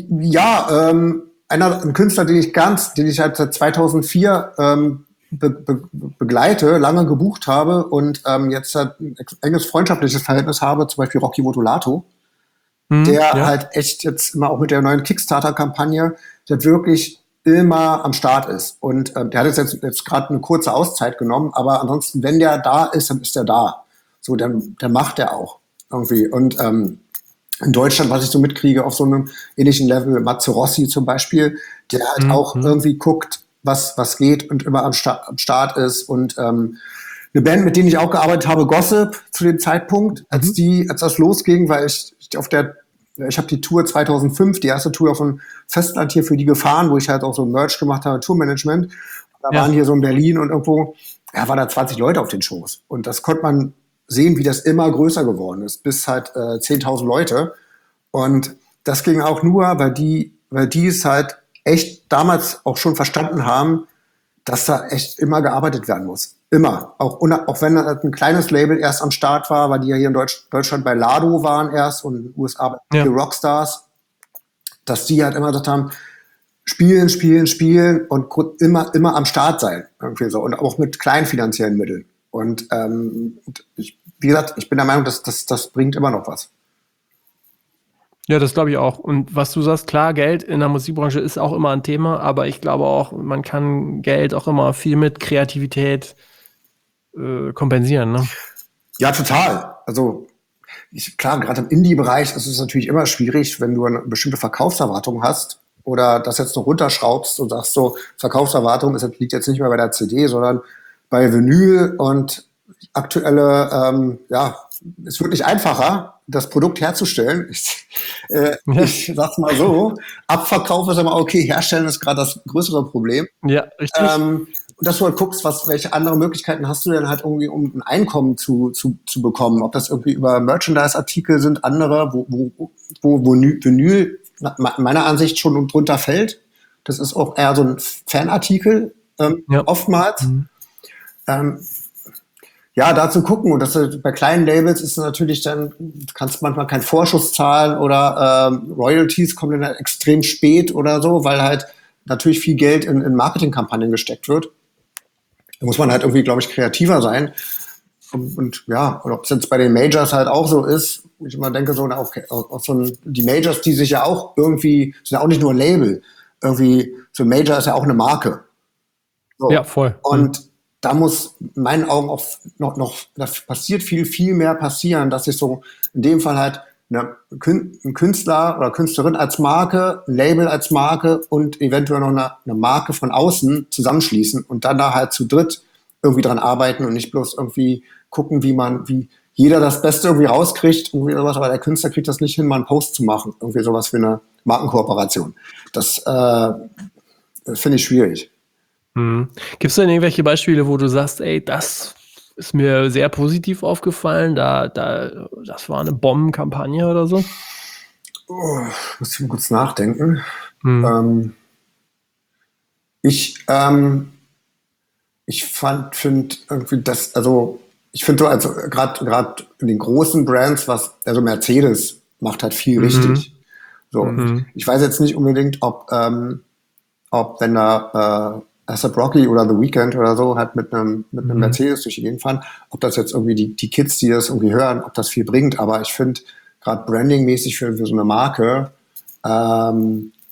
ja, ähm, einer, ein Künstler, den ich ganz, den ich halt seit zweitausendvier ähm, be, be, begleite, lange gebucht habe und ähm, jetzt halt ein enges freundschaftliches Verhältnis habe, zum Beispiel Rocky Votolato, hm, der ja. halt echt jetzt immer auch mit der neuen Kickstarter-Kampagne, der wirklich immer am Start ist. Und ähm, der hat jetzt, jetzt gerade eine kurze Auszeit genommen, aber ansonsten, wenn der da ist, dann ist der da. So, dann, dann macht er auch irgendwie. Und ähm, in Deutschland, was ich so mitkriege, auf so einem ähnlichen Level, Matze Rossi zum Beispiel, der halt Mhm. auch irgendwie guckt, was, was geht und immer am, Sta- am Start ist. Und ähm, eine Band, mit denen ich auch gearbeitet habe, Gossip, zu dem Zeitpunkt, als Mhm. die, als das losging, weil ich, ich auf der, ich habe die Tour zweitausendfünf, die erste Tour auf dem Festland hier für die gefahren, wo ich halt auch so Merch gemacht habe, Tourmanagement. Da Ja. waren hier so in Berlin und irgendwo, ja, waren da zwanzig Leute auf den Shows. Und das konnte man sehen, wie das immer größer geworden ist, bis halt äh, zehntausend Leute. Und das ging auch nur, weil die, weil die es halt echt damals auch schon verstanden haben, dass da echt immer gearbeitet werden muss. Immer. Auch, una- auch wenn halt ein kleines Label erst am Start war, weil die ja hier in Deutsch, Deutschland bei Lado waren erst und in den U S A bei Ja. die Rockstars, dass die halt immer gesagt haben, spielen, spielen, spielen und gru- immer, immer am Start sein. Irgendwie so. Und auch mit kleinen finanziellen Mitteln. Und ähm, ich, wie gesagt, ich bin der Meinung, dass das, das bringt immer noch was. Ja, das glaube ich auch. Und was du sagst, klar, Geld in der Musikbranche ist auch immer ein Thema, aber ich glaube auch, man kann Geld auch immer viel mit Kreativität äh, kompensieren. Ne? Ja, total. Also ich, klar, gerade im Indie-Bereich ist es natürlich immer schwierig, wenn du eine bestimmte Verkaufserwartung hast oder das jetzt noch runterschraubst und sagst so, Verkaufserwartung ist, jetzt- liegt jetzt nicht mehr bei der C D, sondern bei Vinyl und aktuelle, ähm, ja, es wird nicht einfacher, das Produkt herzustellen. Ich, äh, Ja. ich sag's mal so, Abverkauf ist aber okay, herstellen ist gerade das größere Problem. Ja, richtig. Ähm, und dass du halt guckst, was, welche andere Möglichkeiten hast du denn halt irgendwie, um ein Einkommen zu, zu, zu bekommen. Ob das irgendwie über Merchandise-Artikel sind, andere, wo, wo, wo, wo Vinyl meiner Ansicht schon drunter fällt. Das ist auch eher so ein Fanartikel, ähm, Ja. oftmals. Mhm. Ähm, ja, da zu gucken. Und das bei kleinen Labels ist natürlich dann, du kannst manchmal keinen Vorschuss zahlen oder ähm, Royalties kommen dann halt extrem spät oder so, weil halt natürlich viel Geld in, in Marketingkampagnen gesteckt wird. Da muss man halt irgendwie, glaube ich, kreativer sein. Und, und ja, und ob es jetzt bei den Majors halt auch so ist, wo ich immer denke, so, na, okay, auch so ein, die Majors, die sich ja auch irgendwie, sind ja auch nicht nur ein Label, irgendwie, so ein Major ist ja auch eine Marke. So. Ja, voll. Und da muss in meinen Augen auch noch, noch, da passiert viel, viel mehr passieren, dass sich so in dem Fall halt eine, ein Künstler oder Künstlerin als Marke, ein Label als Marke und eventuell noch eine, eine Marke von außen zusammenschließen und dann da halt zu dritt irgendwie dran arbeiten und nicht bloß irgendwie gucken, wie man, wie jeder das Beste irgendwie rauskriegt, irgendwie sowas, aber der Künstler kriegt das nicht hin, mal einen Post zu machen, irgendwie sowas wie eine Markenkooperation. Das äh, finde ich schwierig. Mhm. Gibt es denn irgendwelche Beispiele, wo du sagst, ey, das ist mir sehr positiv aufgefallen, da, da, das war eine Bombenkampagne oder so? Oh, muss ich mal kurz nachdenken. Mhm. Ähm, ich, ähm, ich fand, finde irgendwie das, also ich finde so, also gerade gerade in den großen Brands, was, also Mercedes macht halt viel Mhm. richtig. So, Mhm. ich weiß jetzt nicht unbedingt, ob, ähm, ob wenn da äh, A$AP Rocky oder The Weeknd oder so halt mit einem mit einem Mhm. Mercedes durch die Gegend fahren, ob das jetzt irgendwie die die Kids, die das irgendwie hören, ob das viel bringt. Aber ich finde gerade brandingmäßig für, für so eine Marke ähm,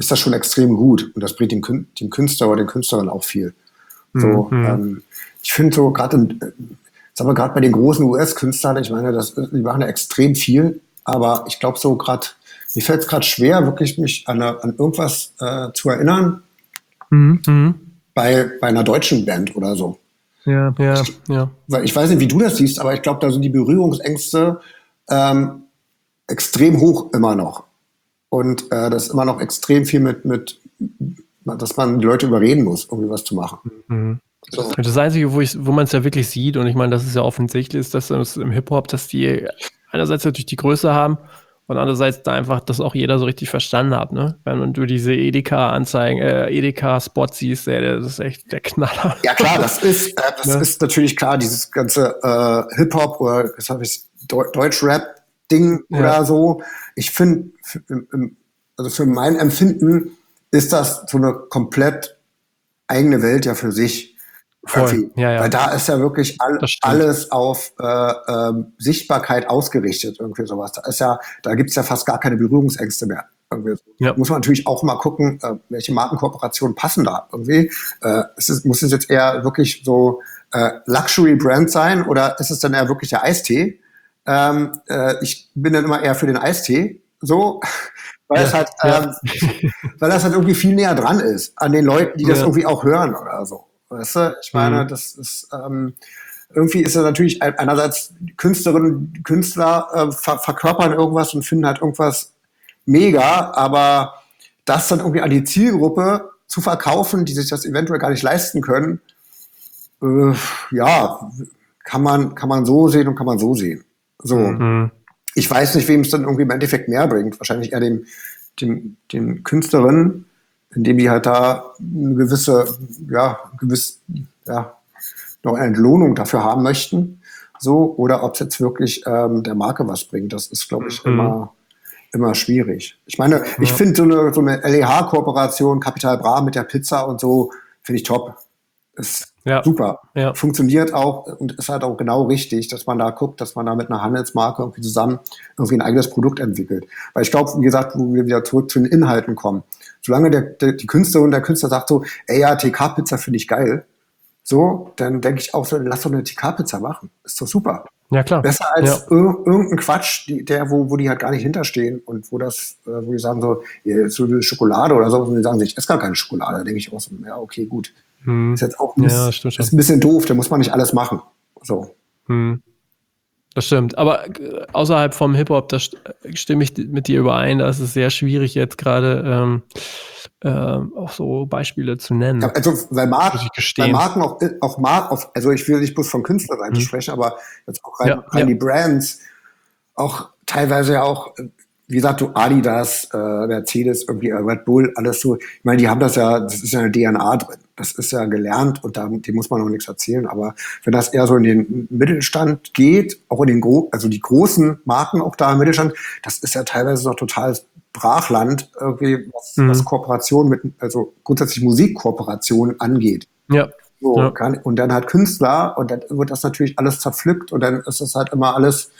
ist das schon extrem gut. Und das bringt dem, Kün- dem Künstler oder den Künstlerinnen auch viel. So, Mhm. ähm, ich finde so gerade, sagen wir gerade bei den großen U S-Künstlern, ich meine, das, die machen ja extrem viel, aber ich glaube so gerade, mir fällt es gerade schwer, wirklich mich an, eine, an irgendwas äh, zu erinnern Mhm. Mhm. bei, bei einer deutschen Band oder so. Ja, ja, ja. Weil ich weiß nicht, wie du das siehst, aber ich glaube, da sind die Berührungsängste ähm, extrem hoch immer noch. Und äh, das ist immer noch extrem viel mit, mit, dass man die Leute überreden muss, irgendwie was zu machen. Mhm. So. Das Einzige, wo, ich, wo man es ja wirklich sieht, und ich meine, das ist ja offensichtlich, ist, dass es im Hip-Hop, dass die einerseits natürlich die Größe haben und andererseits da einfach, dass auch jeder so richtig verstanden hat, ne? Wenn du diese Edeka-Anzeigen, äh, Edeka-Spots siehst, ey, das ist echt der Knaller. Ja klar, das ist, äh, das Ne? ist natürlich klar, dieses ganze äh, Hip-Hop oder was hab ich, Deu- Deutsch-Rap-Ding Ja. oder so. Ich finde, also für mein Empfinden ist das so eine komplett eigene Welt ja für sich. Voll. Irgendwie. Ja, ja. Weil da ist ja wirklich all, Das stimmt. alles auf äh, ähm, Sichtbarkeit ausgerichtet, irgendwie sowas. Da ist ja, da gibt's ja fast gar keine Berührungsängste mehr. Irgendwie. Ja. Muss man natürlich auch mal gucken, äh, welche Markenkooperationen passen da irgendwie. Äh, ist es, muss es jetzt eher wirklich so äh, Luxury-Brand sein oder ist es dann eher wirklich der Eistee? Ähm, äh, ich bin dann immer eher für den Eistee, so, weil Ja, es halt, ja. ähm, weil das halt irgendwie viel näher dran ist an den Leuten, die das Ja. irgendwie auch hören oder so. Weißt du? Ich meine, Mhm. das ist ähm, irgendwie ist ja natürlich ein- einerseits Künstlerinnen, Künstler äh, ver verkörpern irgendwas und finden halt irgendwas mega, aber das dann irgendwie an die Zielgruppe zu verkaufen, die sich das eventuell gar nicht leisten können, äh, ja, kann man kann man so sehen und kann man so sehen. So, Mhm. ich weiß nicht, wem es dann irgendwie im Endeffekt mehr bringt. Wahrscheinlich eher dem dem den Künstlerinnen, indem die halt da eine gewisse, ja, gewiss, ja, noch eine Entlohnung dafür haben möchten, so, oder ob es jetzt wirklich ähm, der Marke was bringt. Das ist, glaube ich, Mhm. immer, immer schwierig. Ich meine, ich Ja. finde so eine, so eine L E H-Kooperation, Capital Bra mit der Pizza und so, finde ich top. Ist Ja. super. Ja. Funktioniert auch und ist halt auch genau richtig, dass man da guckt, dass man da mit einer Handelsmarke irgendwie zusammen irgendwie ein eigenes Produkt entwickelt. Weil ich glaube, wie gesagt, wo wir wieder zurück zu den Inhalten kommen. Solange der, der, die Künstlerin und der Künstler sagt so, ey, ja, T K-Pizza finde ich geil, so, dann denke ich auch so, lass doch eine T K-Pizza machen. Ist doch super. Ja, klar. Besser als Ja. ir irgendein Quatsch, die, der, wo, wo die halt gar nicht hinterstehen und wo das, äh, wo die sagen so, ja, so eine Schokolade oder sowas und die sagen sich, ich esse gar keine Schokolade. Da denke ich auch so, ja, okay, gut. Mhm. Ist jetzt auch ein Ja, bisschen, stimmt schon. ist ein bisschen doof, da muss man nicht alles machen. So. Hm. Das stimmt. Aber äh, außerhalb vom Hip-Hop, da st stimme ich mit dir überein, da ist es sehr schwierig, jetzt gerade ähm, ähm, auch so Beispiele zu nennen. Ja, also, weil, Mark, Muss ich weil gestehen. Marken auch, auch Mark, auf, also ich will nicht bloß von Künstlerseite Mhm. sprechen, aber jetzt auch rein, Ja, rein ja. die Brands, auch teilweise ja auch, wie gesagt, du Adidas, äh, Mercedes, irgendwie äh, Red Bull, alles so. Ich meine, die haben das ja, das ist ja eine D N A drin. Das ist ja gelernt und da, dem muss man noch nichts erzählen. Aber wenn das eher so in den Mittelstand geht, auch in den Gro also die großen Marken auch da im Mittelstand, das ist ja teilweise noch total Brachland, irgendwie, was, Mhm. was Kooperation mit, also grundsätzlich Musikkooperation angeht. Ja. So, Ja. kann, und dann halt Künstler und dann wird das natürlich alles zerpflückt und dann ist es halt immer alles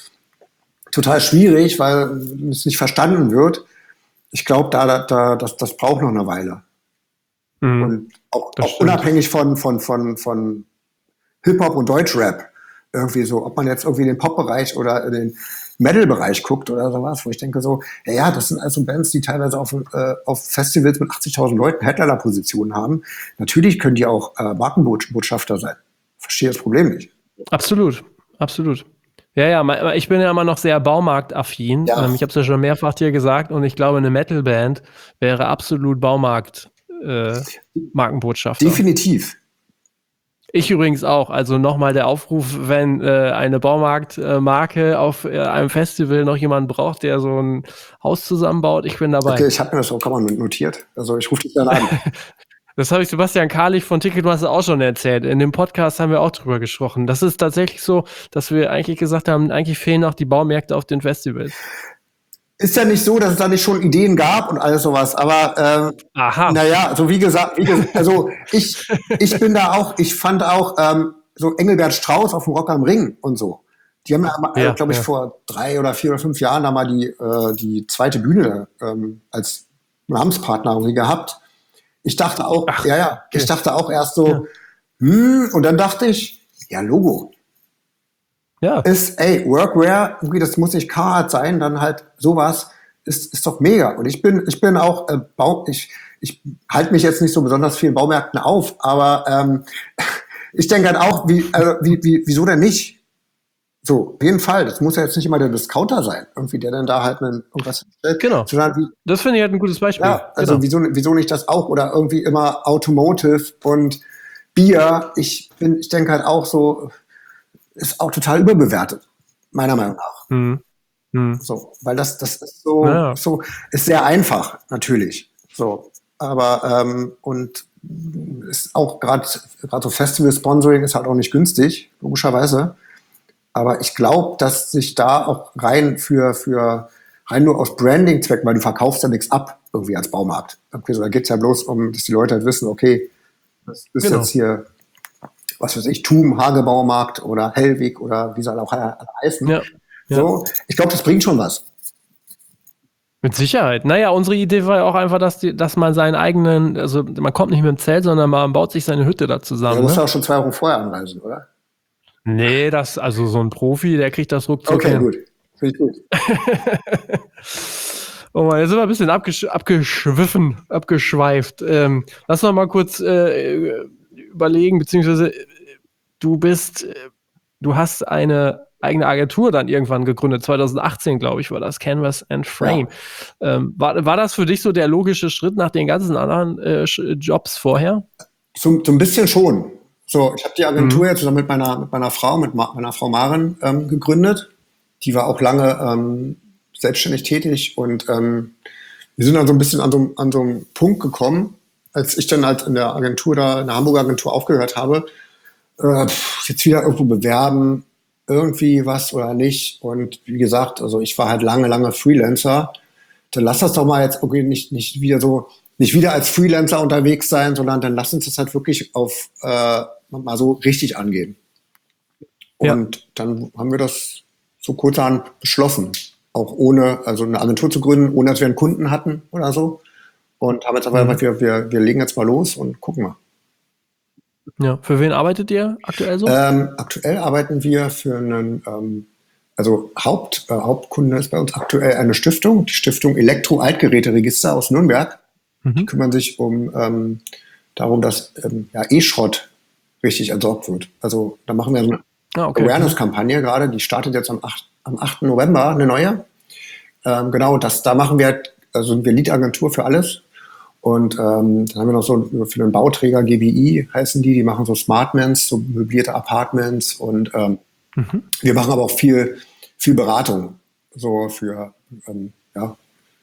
total schwierig, weil es nicht verstanden wird. Ich glaube, da, da, da, das, das braucht noch eine Weile. Mhm. Und auch, Das auch stimmt. unabhängig von, von, von, von Hip-Hop und Deutschrap. Irgendwie so, ob man jetzt irgendwie in den Pop-Bereich oder in den Metal-Bereich guckt oder sowas, wo ich denke so, ja, ja, das sind also Bands, die teilweise auf, äh, auf Festivals mit achtzigtausend Leuten Headliner-Positionen haben. Natürlich können die auch äh, Markenbotschafter sein. Verstehe das Problem nicht. Absolut, absolut. Ja, ja, ma- ich bin ja immer noch sehr baumarktaffin. Ja. Ähm, ich habe es ja schon mehrfach dir gesagt und ich glaube, eine Metalband wäre absolut Baumarkt äh, Markenbotschafter. Definitiv. Ich übrigens auch. Also nochmal der Aufruf, wenn äh, eine Baumarktmarke auf äh, einem Festival noch jemanden braucht, der so ein Haus zusammenbaut, ich bin dabei. Okay, ich habe mir das auch gerade mal notiert. Also ich rufe dich dann an. Das habe ich Sebastian Karlich von Ticketmaster auch schon erzählt. In dem Podcast haben wir auch drüber gesprochen. Das ist tatsächlich so, dass wir eigentlich gesagt haben, eigentlich fehlen auch die Baumärkte auf den Festivals. Ist ja nicht so, dass es da nicht schon Ideen gab und alles sowas, aber ähm, Aha. naja, also wie gesagt, wie gesagt, also ich, ich bin da auch, ich fand auch ähm, so Engelbert Strauß auf dem Rock am Ring und so. Die haben ja, Ja, äh, glaube ich, ja. vor drei oder vier oder fünf Jahren da mal die, äh, die zweite Bühne ähm, als Namenspartner irgendwie gehabt. Ich dachte auch, Ach, ja, ja, okay. ich dachte auch erst so, Ja. hm, und dann dachte ich, ja, Logo. Ja. Ist, ey, Workwear, irgendwie, das muss nicht Carhartt sein, dann halt sowas, ist, ist doch mega. Und ich bin, ich bin auch, äh, Bau, ich, ich halte mich jetzt nicht so besonders vielen Baumärkten auf, aber ähm, ich denke halt auch, wie, also, wie, wie, wieso denn nicht? So, auf jeden Fall. Das muss ja jetzt nicht immer der Discounter sein, irgendwie, der dann da halt einen, irgendwas stellt. Genau. Sondern wie, Das finde ich halt ein gutes Beispiel. ja, also genau. wieso, wieso nicht das auch? Oder irgendwie immer Automotive und Bier. Ich bin, ich denke halt auch so, ist auch total überbewertet, meiner Meinung nach. Hm. Hm. So, weil das, das ist so, Naja. so, ist sehr einfach, natürlich. So, aber, ähm, und ist auch gerade, gerade so Festival-Sponsoring ist halt auch nicht günstig, logischerweise. Aber ich glaube, dass sich da auch rein für, für, rein nur aus Branding-Zwecken, weil du verkaufst ja nichts ab, irgendwie als Baumarkt. Okay, so, da geht's ja bloß um, dass die Leute halt wissen, okay, das ist Genau. jetzt hier, was weiß ich, Thum, Hagebaumarkt oder Hellwig oder wie soll auch alle heißen. Ja. Ja. So, ich glaube, das bringt schon was. Mit Sicherheit. Naja, unsere Idee war ja auch einfach, dass, die, dass man seinen eigenen, also man kommt nicht mit dem Zelt, sondern man baut sich seine Hütte da Ja, zusammen. du musst Ne? auch schon zwei Wochen vorher anreisen, oder? Nee, das, also so ein Profi, der kriegt das ruckzuck Okay, hin. gut. Finde ich gut. Oh Mann, jetzt sind wir ein bisschen abgesch abgeschwiffen, abgeschweift. Ähm, lass noch mal kurz äh, überlegen, beziehungsweise äh, du bist, äh, du hast eine eigene Agentur dann irgendwann gegründet, zwanzig achtzehn, glaube ich, war das, Canvas and Frame. Ja. Ähm, war, war das für dich so der logische Schritt nach den ganzen anderen äh, Jobs vorher? So, so ein bisschen schon. So, ich habe die Agentur mhm. jetzt zusammen mit meiner, mit meiner Frau, mit Ma- meiner Frau Maren ähm, gegründet. Die war auch lange ähm, selbstständig tätig und ähm, wir sind dann so ein bisschen an so, an so einen Punkt gekommen, als ich dann halt in der Agentur da, in der Hamburger Agentur aufgehört habe, äh, jetzt wieder irgendwo bewerben, irgendwie was oder nicht. Und wie gesagt, also ich war halt lange, lange Freelancer. Dann lass das doch mal jetzt irgendwie nicht, nicht wieder so, nicht wieder als Freelancer unterwegs sein, sondern dann lass uns das halt wirklich auf äh, mal so richtig angehen. Und ja. Dann haben wir das so kurzerhand beschlossen, auch ohne, also eine Agentur zu gründen, ohne dass wir einen Kunden hatten oder so. Und haben jetzt aber gesagt, mhm. wir, wir, wir legen jetzt mal los und gucken mal. Ja, für wen arbeitet ihr aktuell so? Ähm, aktuell arbeiten wir für einen, ähm, also Haupt, äh, Hauptkunde ist bei uns aktuell eine Stiftung, die Stiftung Elektro-Altgeräteregister aus Nürnberg. Mhm. Die kümmern sich um ähm, darum, dass ähm, ja, E-Schrott richtig entsorgt wird. Also da machen wir so eine ah, okay. Awareness-Kampagne gerade, die startet jetzt am, acht, am achten November, eine neue. Ähm, genau, das, da machen wir, also sind wir Lead-Agentur für alles. Und ähm, dann haben wir noch so für den Bauträger G B I heißen die, die machen so Smartments, so möblierte Apartments und ähm, mhm. wir machen aber auch viel, viel Beratung, so für ähm, ja,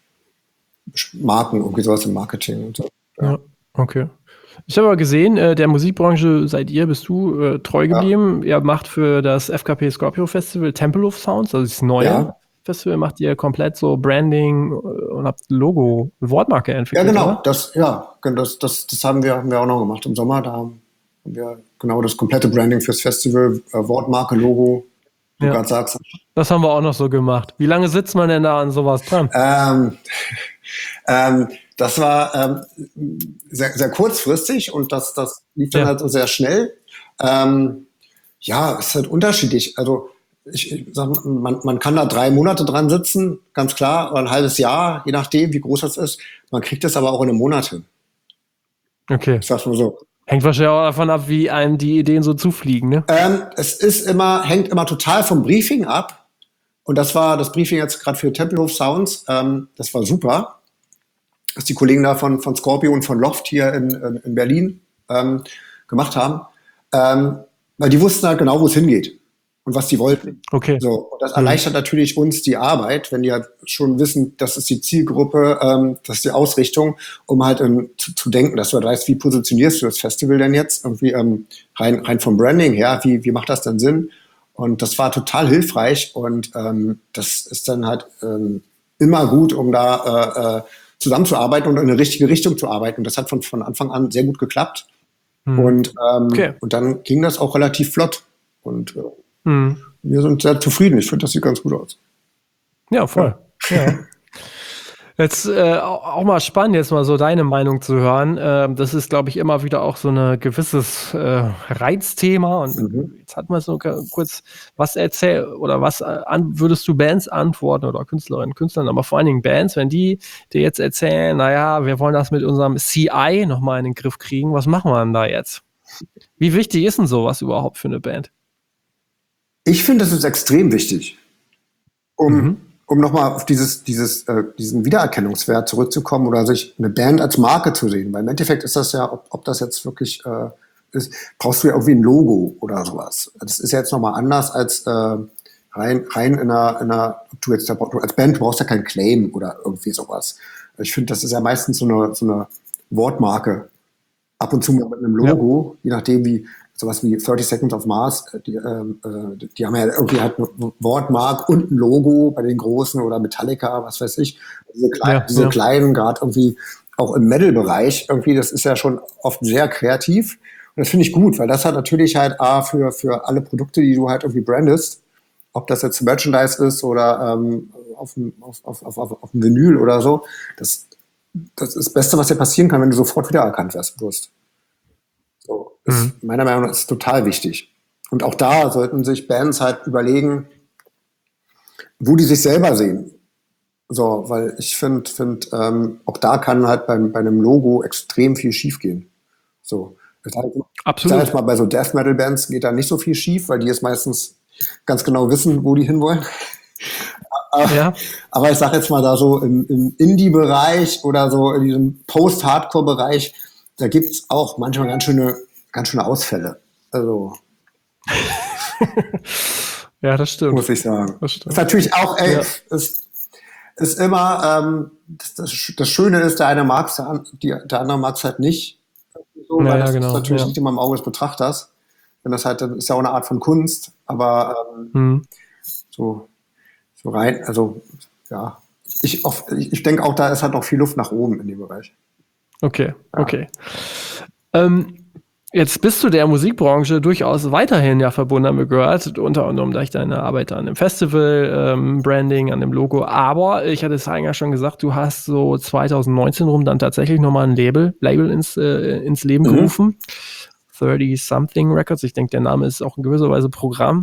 Marken, irgendwie sowas im Marketing und so. Ja, ja okay. Ich habe aber gesehen, äh, der Musikbranche seid ihr, bist du äh, treu geblieben. Ja. Ihr macht für das F K P Scorpio Festival Temple of Sounds, also das neue ja. Festival, macht ihr komplett so Branding und habt Logo, Wortmarke entwickelt. Ja, genau. Oder? Das, ja, das, das, das haben wir, haben wir auch noch gemacht im Sommer. Da haben wir genau das komplette Branding fürs Festival, äh, Wortmarke, Logo, du ja. gerade sagst. Das haben wir auch noch so gemacht. Wie lange sitzt man denn da an sowas dran? Ähm, ähm, das war ähm, sehr, sehr kurzfristig und das, das lief dann ja. halt so sehr schnell. Ähm, ja, es ist halt unterschiedlich. Also ich, ich sag, man, man kann da drei Monate dran sitzen, ganz klar, oder ein halbes Jahr, je nachdem, wie groß das ist. Man kriegt das aber auch in einem Monat hin. Okay. Ich sag's mal so. Hängt wahrscheinlich auch davon ab, wie einem die Ideen so zufliegen, ne? Ähm, es ist immer, hängt immer total vom Briefing ab. Und das war das Briefing jetzt gerade für Tempelhof Sounds. Ähm, das war super. Was die Kollegen da von, von Scorpio und von Loft hier in, in, in Berlin ähm, gemacht haben. Ähm, weil die wussten halt genau, wo es hingeht. Und was die wollten. Okay. So, und das erleichtert mhm. natürlich uns die Arbeit, wenn die halt schon wissen, das ist die Zielgruppe, ähm, das ist die Ausrichtung, um halt ähm, zu, zu denken, dass du halt weißt, wie positionierst du das Festival denn jetzt? Irgendwie ähm, rein, rein vom Branding her, wie, wie macht das denn Sinn? Und das war total hilfreich und ähm, das ist dann halt ähm, immer gut, um da äh, äh, zusammenzuarbeiten und in eine richtige Richtung zu arbeiten. Und das hat von, von Anfang an sehr gut geklappt. Mhm. Und, ähm, okay. und dann ging das auch relativ flott. Und äh, Mhm. wir sind sehr zufrieden. Ich finde, das sieht ganz gut aus. Ja, voll. Ja. Jetzt äh, auch mal spannend, jetzt mal so deine Meinung zu hören. Ähm, das ist, glaube ich, immer wieder auch so ein gewisses äh, Reizthema. Und Mhm. jetzt hat man so kurz, was erzähl oder was äh, an, würdest du Bands antworten oder Künstlerinnen, Künstlern, aber vor allen Dingen Bands, wenn die dir jetzt erzählen, naja, wir wollen das mit unserem C I nochmal in den Griff kriegen, was machen wir denn da jetzt? Wie wichtig ist denn sowas überhaupt für eine Band? Ich finde, das ist extrem wichtig, um, Mhm. um nochmal auf dieses, dieses, äh, diesen Wiedererkennungswert zurückzukommen oder sich eine Band als Marke zu sehen. Weil im Endeffekt ist das ja, ob, ob das jetzt wirklich äh, ist, brauchst du ja irgendwie ein Logo oder sowas. Das ist ja jetzt nochmal anders als äh, rein, rein in einer, in einer, du jetzt als Band du brauchst ja keinen Claim oder irgendwie sowas. Ich finde, das ist ja meistens so eine, so eine Wortmarke. Ab und zu mal mit einem Logo, ja. Je nachdem wie, sowas wie thirty Seconds of Mars, die, ähm, äh, die haben ja irgendwie halt ein Wortmark und ein Logo bei den Großen oder Metallica, was weiß ich. Diese, klein, ja, diese ja. kleinen, gerade irgendwie auch im Metal-Bereich, irgendwie, das ist ja schon oft sehr kreativ. Und das finde ich gut, weil das hat natürlich halt A, für, für alle Produkte, die du halt irgendwie brandest, ob das jetzt Merchandise ist oder ähm, auf, dem, auf, auf, auf, auf dem Vinyl oder so, das das ist das Beste, was dir passieren kann, wenn du sofort wiedererkannt wirst. So, ist mhm. meiner Meinung nach ist total wichtig. Und auch da sollten sich Bands halt überlegen, wo die sich selber sehen. So, weil ich finde, find, ähm, auch da kann halt beim, bei einem Logo extrem viel schiefgehen. So, ich sag, Absolut. Ich sag jetzt mal, bei so Death Metal Bands geht da nicht so viel schief, weil die es meistens ganz genau wissen, wo die hinwollen. Ja. Aber ich sag jetzt mal da so im, im Indie-Bereich oder so in diesem Post-Hardcore-Bereich, da gibt's auch manchmal ganz schöne, ganz schöne Ausfälle. Also. Ja, das stimmt. Muss ich sagen. Das stimmt. Ist natürlich auch, ey, ja. ist, ist immer, ähm, das, das, das Schöne ist, der eine mag's, der, der andere mag's halt nicht. So, ja, weil ja, das genau. ist natürlich ja. nicht immer im Auge des Betrachters. Wenn das halt, das ist ja auch eine Art von Kunst, aber ähm, mhm. so. So rein, also ja, ich, ich, ich denke auch, da ist halt noch viel Luft nach oben in dem Bereich. Okay, ja. okay. Ähm, jetzt bist du der Musikbranche durchaus weiterhin ja verbunden, haben wir gehört, unter anderem durch deine Arbeit an dem Festival, ähm, Branding, an dem Logo, aber ich hatte es eigentlich schon gesagt, du hast so zwanzig neunzehn rum dann tatsächlich nochmal ein Label, Label ins, äh, ins Leben mhm. gerufen, thirty Something Records, ich denke, der Name ist auch in gewisser Weise Programm.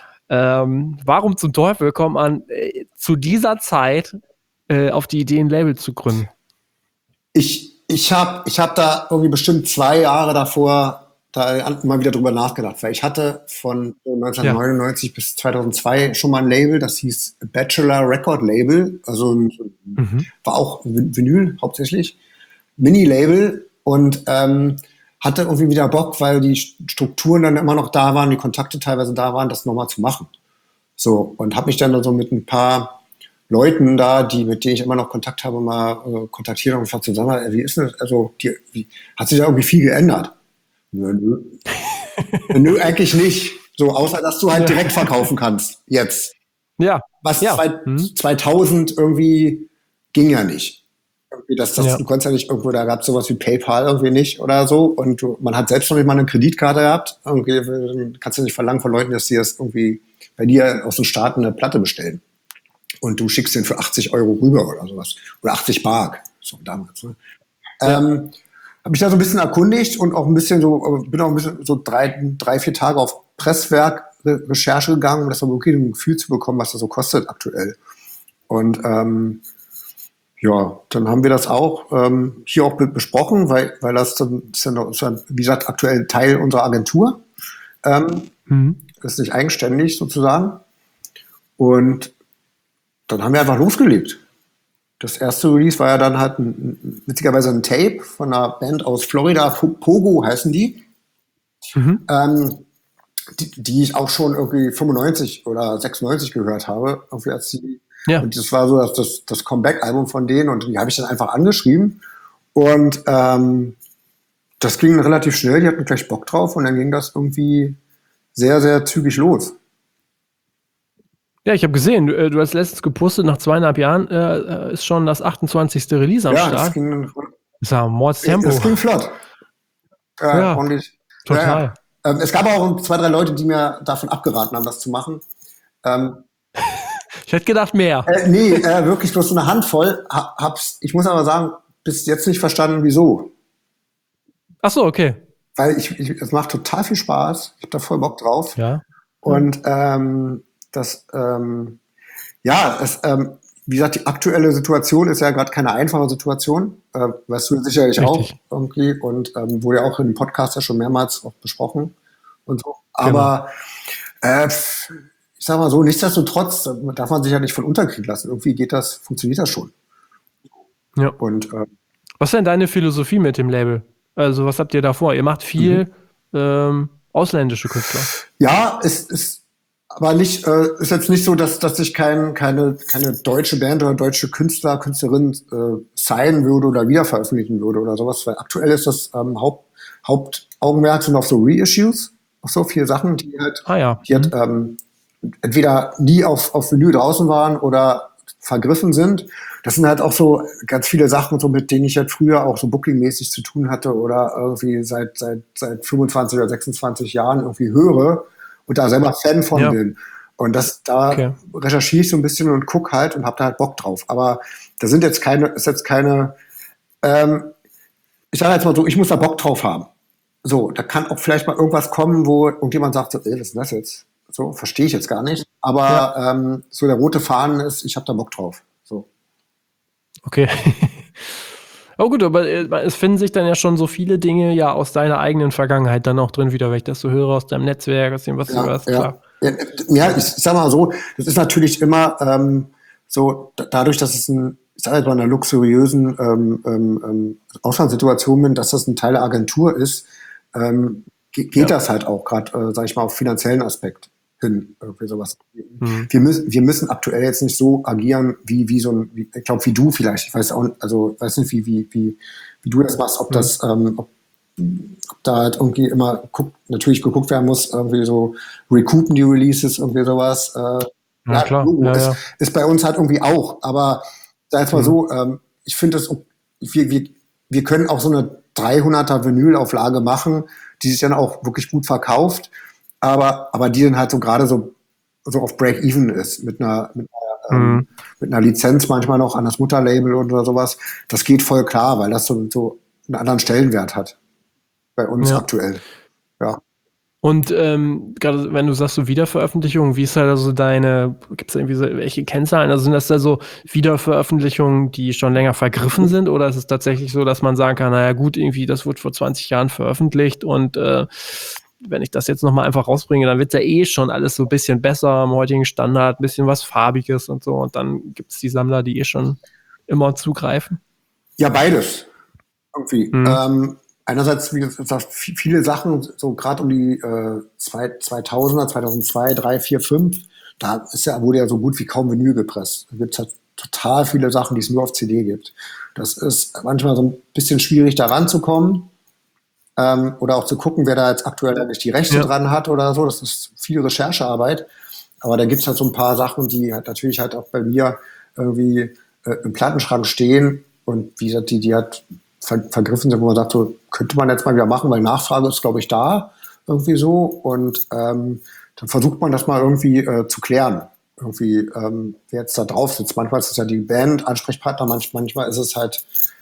Ähm, warum zum Teufel kommt man äh, zu dieser Zeit äh, auf die Idee, ein Label zu gründen? Ich, ich habe ich hab da irgendwie bestimmt zwei Jahre davor da immer wieder drüber nachgedacht, weil ich hatte von neunzehnhundertneunundneunzig ja. bis zweitausendzwei schon mal ein Label, das hieß Bachelor Record Label, also mhm. war auch Vinyl hauptsächlich, Mini-Label und ähm, hatte irgendwie wieder Bock, weil die Strukturen dann immer noch da waren, die Kontakte teilweise da waren, das nochmal zu machen. So, und habe mich dann so mit ein paar Leuten da, die mit denen ich immer noch Kontakt habe, mal äh, kontaktiert und gefragt zusammen, wie ist das? Also, die, wie, hat sich da irgendwie viel geändert? Nö, nö. Nö, eigentlich nicht. So, außer, dass du halt direkt verkaufen kannst, jetzt. Ja. Was ja. Zwei, hm. zweitausend irgendwie ging ja nicht. Das, das, ja. Du konntest ja nicht irgendwo, da gab es sowas wie PayPal irgendwie nicht oder so. Und du, man hat selbst noch nicht mal eine Kreditkarte gehabt. Irgendwie kannst du nicht verlangen von Leuten, dass die das irgendwie bei dir aus den Staaten eine Platte bestellen. Und du schickst den für achtzig Euro rüber oder sowas. Oder achtzig Mark. So damals. Ne? Ja. Ähm, habe mich da so ein bisschen erkundigt und auch ein bisschen so, bin auch ein bisschen so drei, drei vier Tage auf Presswerk-Recherche gegangen, um das so wirklich ein Gefühl zu bekommen, was das so kostet aktuell. Und ähm, ja, dann haben wir das auch ähm, hier auch besprochen, weil, weil das, dann, das ist ja noch, wie gesagt, aktuell Teil unserer Agentur. Ähm, mhm. Das ist nicht eigenständig sozusagen. Und dann haben wir einfach losgelegt. Das erste Release war ja dann halt ein, witzigerweise ein Tape von einer Band aus Florida, Pogo heißen die. Mhm. Ähm, die, die ich auch schon irgendwie fünfundneunzig oder sechsundneunzig gehört habe, irgendwie als die. Ja. Und das war so das, das, das Comeback-Album von denen und die habe ich dann einfach angeschrieben. Und ähm, das ging relativ schnell, die hatten gleich Bock drauf und dann ging das irgendwie sehr, sehr zügig los. Ja, ich habe gesehen, du, du hast letztens gepostet, nach zweieinhalb Jahren äh, ist schon das achtundzwanzigste Release am ja, Start. Das ging, das ist ja Mordstempo. Das ging flott. Äh, ja, ordentlich. total. Ja, ähm, es gab auch zwei, drei Leute, die mir davon abgeraten haben, das zu machen. Ähm, Ich hätte gedacht mehr. Äh, nee, äh, wirklich bloß so eine Handvoll. Ha, hab's, ich muss aber sagen, bis jetzt nicht verstanden, wieso. Ach so, okay. Weil ich, ich, es macht total viel Spaß. Ich habe da voll Bock drauf. Ja. Und ähm, das, ähm, ja, es, ähm, wie gesagt, die aktuelle Situation ist ja gerade keine einfache Situation. Äh, weißt du sicherlich Richtig. auch irgendwie. Und ähm, wurde ja auch im Podcast ja schon mehrmals auch besprochen und so. Aber genau. äh, ich sag mal so, nichtsdestotrotz darf man sich ja nicht von unterkriegen lassen. Irgendwie geht das, funktioniert das schon. Ja. Und äh, was ist denn deine Philosophie mit dem Label? Also, was habt ihr da vor? Ihr macht viel mhm. ähm, ausländische Künstler. Ja, es ist aber nicht, äh, ist jetzt nicht so, dass, dass ich kein, keine, keine deutsche Band oder deutsche Künstler, Künstlerin äh, signen würde oder wieder veröffentlichen würde oder sowas. Weil aktuell ist das ähm, Haupt, Hauptaugenmerk sind auf so Reissues, auf so viele Sachen, die halt, ah, ja. die halt ähm, entweder nie auf, auf Vinyl draußen waren oder vergriffen sind. Das sind halt auch so ganz viele Sachen, so mit denen ich halt früher auch so bookingmäßig zu tun hatte oder irgendwie seit, seit, seit fünfundzwanzig oder sechsundzwanzig Jahren irgendwie höre und da selber Fan von ja. bin. Und das, da okay. recherchiere ich so ein bisschen und gucke halt und habe da halt Bock drauf. Aber da sind jetzt keine, ist jetzt keine, ähm, ich sage jetzt mal so, ich muss da Bock drauf haben. So, da kann auch vielleicht mal irgendwas kommen, wo irgendjemand sagt, so, ey, was ist das jetzt? So, verstehe ich jetzt gar nicht. Aber ja. ähm, so der rote Faden ist, ich habe da Bock drauf. So. Okay. Oh gut, aber es finden sich dann ja schon so viele Dinge ja aus deiner eigenen Vergangenheit dann auch drin wieder, wenn ich das so höre, aus deinem Netzwerk, aus dem, was ja, du hörst. Ja. Klar. Ja, ja, ich sag mal so, das ist natürlich immer ähm, so, da, dadurch, dass es ein, ich sag jetzt mal, in einer luxuriösen ähm, ähm, Auslandssituation bin, dass das ein Teil der Agentur ist, ähm, geht ja. das halt auch gerade, äh, sag ich mal, auf finanziellen Aspekt hin, irgendwie sowas. Mhm. Wir müssen, wir müssen aktuell jetzt nicht so agieren, wie, wie so ein, wie, ich glaube, wie du vielleicht. Ich weiß auch, also, weiß nicht, wie, wie, wie, wie du das machst, ob mhm. das, ähm, ob, ob da halt irgendwie immer guckt, natürlich geguckt werden muss, irgendwie so recoupen die Releases, irgendwie sowas. Äh, ja, ja, klar. Logo, ja, ist, ja. ist bei uns halt irgendwie auch. Aber sag jetzt mal mhm. so, ähm, ich finde das, wir, wir, wir können auch so eine dreihunderter Vinylauflage machen, die sich dann auch wirklich gut verkauft. Aber, aber die dann halt so gerade so, so auf Break-Even ist, mit einer, mit einer, mhm. ähm, mit einer Lizenz manchmal noch an das Mutterlabel oder sowas. Das geht voll klar, weil das so, so einen anderen Stellenwert hat. Bei uns ja. aktuell. Ja. Und ähm, gerade wenn du sagst, so Wiederveröffentlichungen, wie ist halt also deine, gibt es irgendwie so welche Kennzahlen? Also sind das da so Wiederveröffentlichungen, die schon länger vergriffen sind? Oder ist es tatsächlich so, dass man sagen kann, naja gut, irgendwie, das wurde vor zwanzig Jahren veröffentlicht und äh, wenn ich das jetzt nochmal einfach rausbringe, dann wird ja eh schon alles so ein bisschen besser am heutigen Standard, ein bisschen was Farbiges und so. Und dann gibt es die Sammler, die eh schon immer zugreifen. Ja, beides. Irgendwie. Mhm. Ähm, einerseits, wie gesagt, viele Sachen, so gerade um die äh, zweitausender, zweitausendzwei, drei, vier, fünf, da ist ja, wurde ja so gut wie kaum Vinyl gepresst. Da gibt es halt total viele Sachen, die es nur auf C D gibt. Das ist manchmal so ein bisschen schwierig, da ranzukommen. Ähm, oder auch zu gucken, wer da jetzt aktuell eigentlich die Rechte ja. dran hat oder so. Das ist viel Recherchearbeit. Aber da gibt's halt so ein paar Sachen, die halt natürlich halt auch bei mir irgendwie äh, im Plattenschrank stehen und wie gesagt, die, die halt ver- vergriffen sind, wo man sagt, so könnte man jetzt mal wieder machen, weil Nachfrage ist, glaube ich, da irgendwie so. Und ähm, dann versucht man das mal irgendwie äh, zu klären. Irgendwie, ähm, wer jetzt da drauf sitzt. Manchmal ist es ja die Band, Ansprechpartner, manch, manchmal ist es halt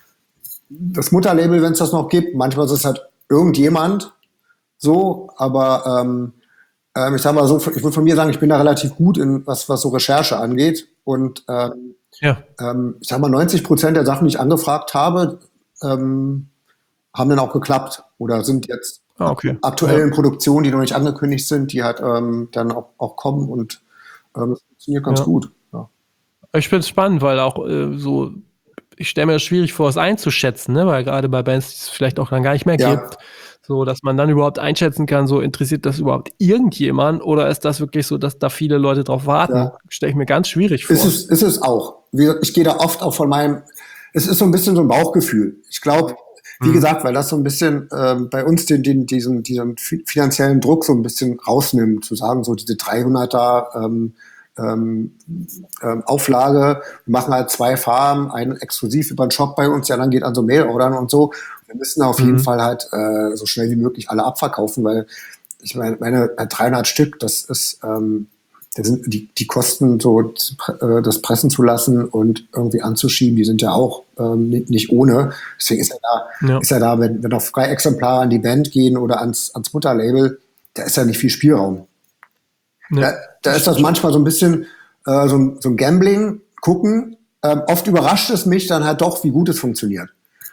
das Mutterlabel, wenn es das noch gibt. Manchmal ist es halt irgendjemand so, aber ähm, ähm, ich sag mal so, ich würde von mir sagen, ich bin da relativ gut in was, was so Recherche angeht und ähm, ja. ähm, ich sag mal, neunzig Prozent der Sachen, die ich angefragt habe, ähm, haben dann auch geklappt oder sind jetzt ah, okay. aktuell ja. in Produktion, die noch nicht angekündigt sind, die halt ähm, dann auch, auch kommen und ähm, das funktioniert ganz ja. gut. Ja. Ich finde es spannend, weil auch äh, so ich stelle mir das schwierig vor, es einzuschätzen, ne? Weil gerade bei Bands, die es vielleicht auch dann gar nicht mehr Ja. gibt, so dass man dann überhaupt einschätzen kann, so interessiert das überhaupt irgendjemand oder ist das wirklich so, dass da viele Leute drauf warten? Ja. Stelle ich mir ganz schwierig vor. Ist es, ist es auch. Wie gesagt, ich gehe da oft auch von meinem, es ist so ein bisschen so ein Bauchgefühl. Ich glaube, wie mhm. gesagt, weil das so ein bisschen ähm, bei uns den, den, diesen, diesen finanziellen Druck so ein bisschen rausnimmt, zu sagen, so diese dreihunderter ähm, Ähm, ähm, Auflage, wir machen halt zwei Farben, einen exklusiv über den Shop bei uns, ja, dann geht an so Mail-Ordern und so. Wir müssen auf mhm. jeden Fall halt äh, so schnell wie möglich alle abverkaufen, weil ich meine, meine dreihundert Stück, das ist, ähm, das sind die, die Kosten, so äh, das pressen zu lassen und irgendwie anzuschieben, die sind ja auch ähm, nicht, nicht ohne. Deswegen ist er da, Ja. ist er da, wenn, wenn auch Freiexemplare an die Band gehen oder ans, ans Mutterlabel, da ist ja nicht viel Spielraum. Ja. Da, da ist das manchmal so ein bisschen äh, so, ein, so ein Gambling, gucken. Ähm, oft überrascht es mich dann halt doch, wie gut es funktioniert.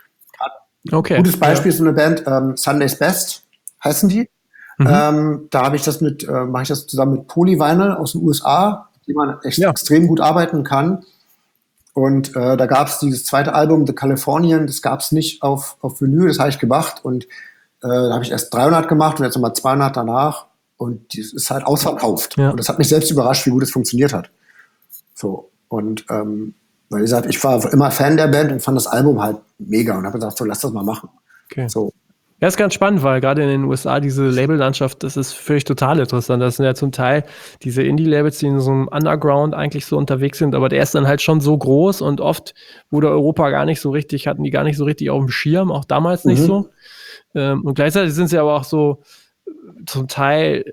Okay. Gutes Beispiel Ja. ist so eine Band, ähm, Sunday's Best heißen die. Mhm. Ähm, da habe ich das mit, äh, mache ich das zusammen mit Polyvinyl aus den U S A, die man echt Ja. extrem gut arbeiten kann. Und äh, da gab es dieses zweite Album, The Californian, das gab es nicht auf, auf Vinyl, das habe ich gemacht. Und äh, da habe ich erst dreihundert gemacht und jetzt nochmal zweihundert danach. Und das ist halt ausverkauft. Ja. Und das hat mich selbst überrascht, wie gut es funktioniert hat. So, und ähm, weil wie gesagt, ich war immer Fan der Band und fand das Album halt mega und habe gesagt, so lass das mal machen. Okay. So. Ja, ist ganz spannend, weil gerade in den U S A diese Labellandschaft, das ist völlig total interessant. Das sind ja zum Teil diese Indie-Labels, die in so einem Underground eigentlich so unterwegs sind, aber der ist dann halt schon so groß und oft wurde Europa gar nicht so richtig, hatten die gar nicht so richtig auf dem Schirm, auch damals nicht Mhm. so. Ähm, und gleichzeitig sind sie aber auch so zum Teil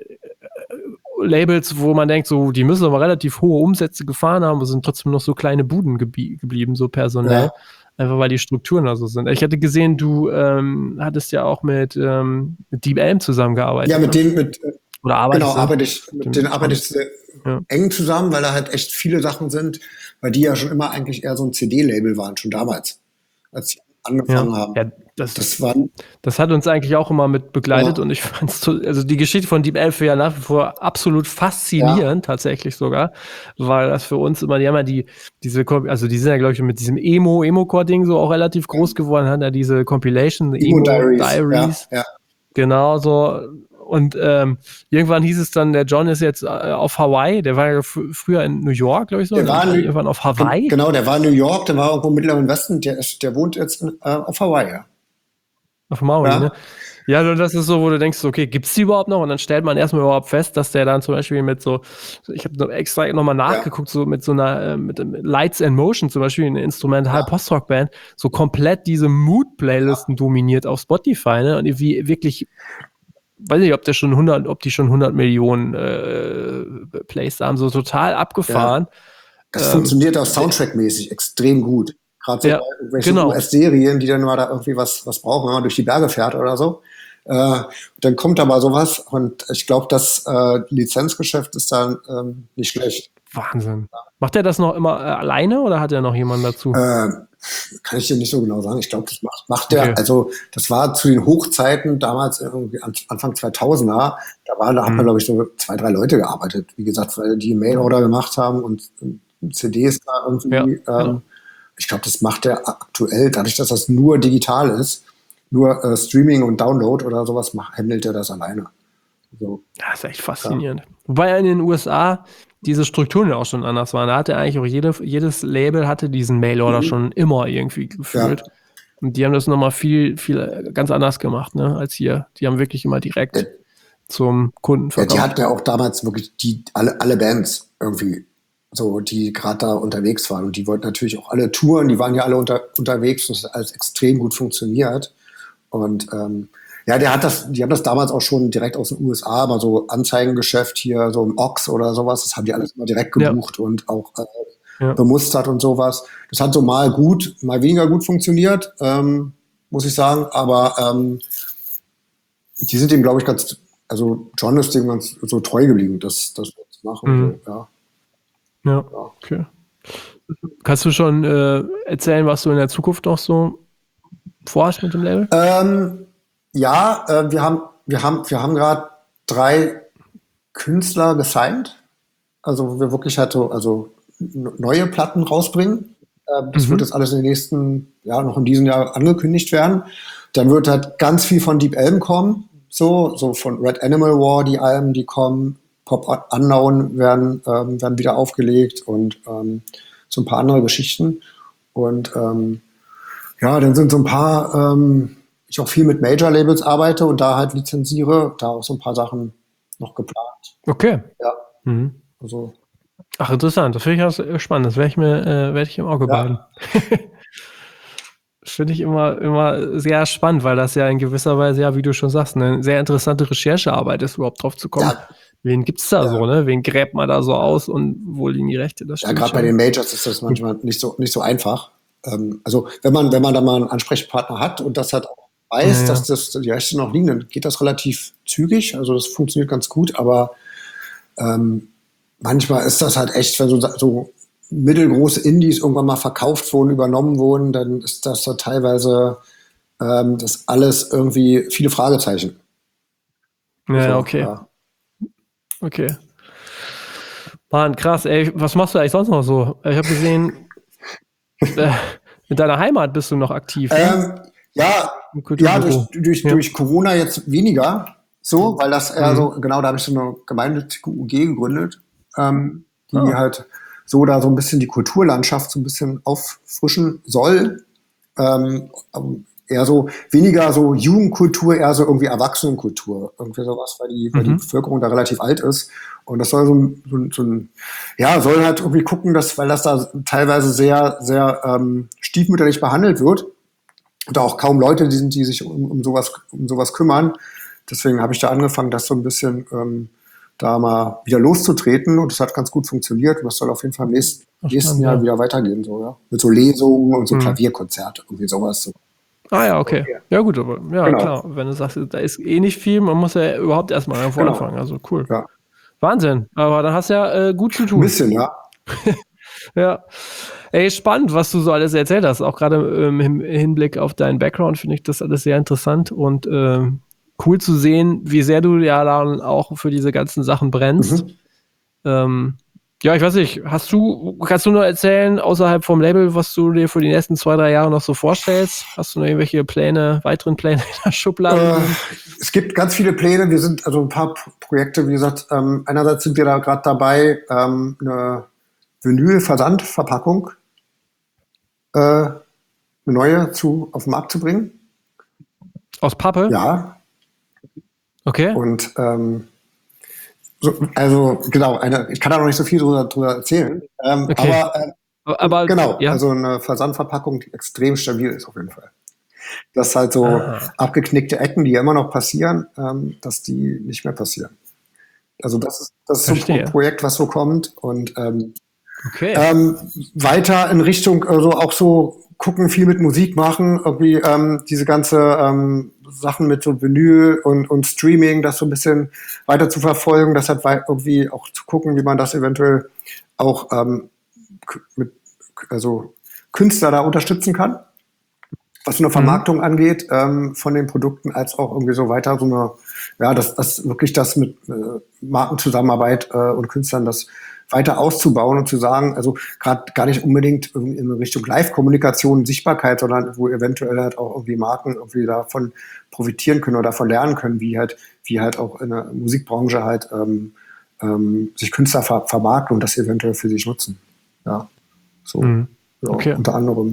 Labels, wo man denkt, so, die müssen aber relativ hohe Umsätze gefahren haben, aber sind trotzdem noch so kleine Buden gebie- geblieben, so personell. Ja. Einfach weil die Strukturen da so sind. Ich hatte gesehen, du ähm, hattest ja auch mit, ähm, mit Deep Elm zusammengearbeitet. Ja, mit ne? denen, mit, äh, Oder arbeitest genau, du? arbeite ich, mit Dem- denen arbeite ich sehr Ja. eng zusammen, weil da halt echt viele Sachen sind, weil die ja schon immer eigentlich eher so ein C D-Label waren, schon damals, als sie angefangen Ja. haben. Ja, das, Das war, das hat uns eigentlich auch immer mit begleitet Ja. und ich fand's so, also die Geschichte von Deep Elf ja nach wie vor absolut faszinierend, tatsächlich sogar, weil das für uns immer, die haben ja die, diese, Kom- also die sind ja, glaube ich, mit diesem Emo, Emo-Core-Ding so auch relativ groß geworden, haben ja diese Compilation, Emo Emo Diaries. Diaries, Ja, ja. genau so. Und ähm, irgendwann hieß es dann, der John ist jetzt äh, auf Hawaii, der war ja fr- früher in New York, glaube ich so, Der und war dann in New- irgendwann auf Hawaii. Genau, der war in New York, der war irgendwo im Mittleren Westen, der, ist, der wohnt jetzt in, äh, auf Hawaii. Ja. Auf Maui, Ja. ne? Ja, und das ist so, wo du denkst, okay, gibt's die überhaupt noch? Und dann stellt man erstmal überhaupt fest, dass der dann zum Beispiel mit so, ich habe noch extra nochmal nachgeguckt, so mit so einer, äh, mit, mit Lights and Motion zum Beispiel, eine Instrumental Post-Rock-Band, so komplett diese Mood-Playlisten dominiert auf Spotify, ne? Und wie wirklich, weiß nicht, ob der schon hundert, ob die schon hundert Millionen äh, Plays haben, so total abgefahren. Das Ähm, funktioniert auch Soundtrack-mäßig extrem gut. Gerade so Ja, bei irgendwelchen genau. U S-Serien, die dann mal da irgendwie was, was brauchen, wenn man durch die Berge fährt oder so. Äh, dann kommt da mal sowas und ich glaube, das äh, Lizenzgeschäft ist dann ähm, nicht schlecht. Wahnsinn. Macht er das noch immer äh, alleine oder hat er noch jemanden dazu? Äh, kann ich dir nicht so genau sagen. Ich glaube, das macht, macht der, Okay. also das war zu den Hochzeiten damals irgendwie an- Anfang zweitausender, da war, da hat man, glaube ich, so zwei, drei Leute gearbeitet. Wie gesagt, weil die Mail-Order gemacht haben und, und C Ds da irgendwie. Ja, ähm, genau. Ich glaube, das macht der aktuell, dadurch, dass das nur digital ist, nur äh, Streaming und Download oder sowas, macht, handelt er das alleine. So. Das ist echt faszinierend. Wobei in den U S A diese Strukturen ja auch schon anders waren. Da hatte eigentlich auch jede, jedes Label hatte diesen Mail-Order Mhm. schon immer irgendwie gefühlt. Ja. Und die haben das nochmal viel, viel ganz anders gemacht, ne, als hier. Die haben wirklich immer direkt Ja. zum Kunden Ja, verkauft. die hatten ja auch damals wirklich die, alle, alle Bands irgendwie, so, die gerade da unterwegs waren. Und die wollten natürlich auch alle touren, die waren ja alle unter, unterwegs und es hat alles extrem gut funktioniert. Und ähm, ja, der hat das, die haben das damals auch schon direkt aus den U S A, mal so Anzeigengeschäft hier, so im Ox oder sowas, das haben die alles immer direkt Ja. gebucht und auch äh, Ja. bemustert und sowas. Das hat so mal gut, mal weniger gut funktioniert, ähm, muss ich sagen. Aber ähm, die sind ihm, glaube ich, ganz, also John ist dem ganz so treu geblieben, dass das zu machen. Mhm. So, ja. Ja, okay. Kannst du schon äh, erzählen, was du in der Zukunft noch so vorhast mit dem Label? Ähm, ja, äh, wir haben, wir haben, wir haben gerade drei Künstler gesigned. Also wo wir wirklich halt so, also n- neue Platten rausbringen. Äh, das Mhm. wird jetzt alles in den nächsten, ja, noch in diesem Jahr angekündigt werden. Dann wird halt ganz viel von Deep Elm kommen. So, so von Red Animal War, die Alben, die kommen. Pop Unknown werden, ähm, werden wieder aufgelegt und ähm, so ein paar andere Geschichten. Und ähm, ja, dann sind so ein paar, ähm, ich auch viel mit Major-Labels arbeite und da halt lizenziere, da auch so ein paar Sachen noch geplant. Okay. Ja, Mhm. also Ach, interessant. Das finde ich auch spannend. Das werde ich mir, äh, werde ich im Auge Ja. behalten. Das finde ich immer, immer sehr spannend, weil das ja in gewisser Weise, ja, wie du schon sagst, eine sehr interessante Recherchearbeit ist, überhaupt drauf zu kommen. Ja. wen gibt's da Ja. so, ne? Wen gräbt man da so aus und wo liegen die Rechte? Das Ja, stimmt gerade bei schon. den Majors ist das manchmal nicht so, nicht so einfach. Ähm, also wenn man, wenn man da mal einen Ansprechpartner hat und das halt auch weiß, Ja, ja. dass das die Rechte noch liegen, dann geht das relativ zügig. Also das funktioniert ganz gut, aber ähm, manchmal ist das halt echt, wenn so, so mittelgroße Indies irgendwann mal verkauft wurden, übernommen wurden, dann ist das da teilweise ähm, das alles irgendwie viele Fragezeichen. Ja, So, okay. ja. Okay. Mann, krass, ey, was machst du eigentlich sonst noch so? Ich habe gesehen, äh, in deiner Heimat bist du noch aktiv, ne? Ähm, ja, Im ja, Kulturbüro. durch, durch, Ja. durch Corona jetzt weniger so, weil das eher Mhm. so, genau, da habe ich so eine gemeinnützige U G gegründet, ähm, die Ah. halt so da so ein bisschen die Kulturlandschaft so ein bisschen auffrischen soll. Ähm, ähm, eher so, weniger so Jugendkultur, eher so irgendwie Erwachsenenkultur, irgendwie sowas, weil die, weil die Mhm. Bevölkerung da relativ alt ist. Und das soll so ein, so ein, so ein ja, soll halt irgendwie gucken, dass, weil das da teilweise sehr, sehr ähm, stiefmütterlich behandelt wird und da auch kaum Leute, die sind, die sich um, um sowas, um sowas kümmern. Deswegen habe ich da angefangen, das so ein bisschen ähm, da mal wieder loszutreten und das hat ganz gut funktioniert und das soll auf jeden Fall im nächsten, Ach, nächsten spannend, Jahr ja. wieder weitergehen, so, ja. Mit so Lesungen und so Mhm. Klavierkonzerte, irgendwie sowas. So. Ah ja, okay. Okay. Ja gut, aber ja, Genau. klar, wenn du sagst, da ist eh nicht viel, man muss ja überhaupt erstmal irgendwo Genau. anfangen. Also cool. Ja. Wahnsinn, aber dann hast du ja äh, gut zu Ein tun. bisschen, ja. Ja. Ey, spannend, was du so alles erzählt hast. Auch gerade ähm, im Hinblick auf deinen Background finde ich das alles sehr interessant und ähm, cool zu sehen, wie sehr du ja dann auch für diese ganzen Sachen brennst. Mhm. Ähm, ja, ich weiß nicht, hast du, kannst du nur erzählen, außerhalb vom Label, was du dir für die nächsten zwei, drei Jahre noch so vorstellst? Hast du noch irgendwelche Pläne, weiteren Pläne in der Schublade? Äh, es gibt ganz viele Pläne. Wir sind also ein paar P- Projekte, wie gesagt, ähm, einerseits sind wir da gerade dabei, ähm, eine Vinyl-Versandverpackung äh, eine neue zu, auf den Markt zu bringen. Aus Pappe? Ja, Okay. und ähm, so, also genau, eine, ich kann da noch nicht so viel drüber, drüber erzählen, ähm, Okay. aber äh, Aber, genau, ja. also eine Versandverpackung, die extrem stabil ist auf jeden Fall. Dass halt so Ah. abgeknickte Ecken, die ja immer noch passieren, ähm, dass die nicht mehr passieren. Also das ist, das ist so Verstehe. ein Projekt, was so kommt und ähm, Okay. ähm, weiter in Richtung, also auch so gucken, viel mit Musik machen, irgendwie ähm, diese ganze ähm, Sachen mit so Vinyl und, und Streaming, das so ein bisschen weiter zu verfolgen, das hat wei- irgendwie auch zu gucken, wie man das eventuell auch ähm, k- mit, also Künstler da unterstützen kann, was so eine Vermarktung angeht ähm, von den Produkten, als auch irgendwie so weiter so eine, ja, das, das wirklich das mit äh, Markenzusammenarbeit äh, und Künstlern das weiter auszubauen und zu sagen, also gerade gar nicht unbedingt in in Richtung Live-Kommunikation, Sichtbarkeit, sondern wo eventuell halt auch irgendwie Marken irgendwie davon profitieren können oder davon lernen können, wie halt, wie halt auch in der Musikbranche halt ähm, ähm, sich Künstler ver vermarkten und das eventuell für sich nutzen. Ja, so, Mhm. ja, Okay. unter anderem.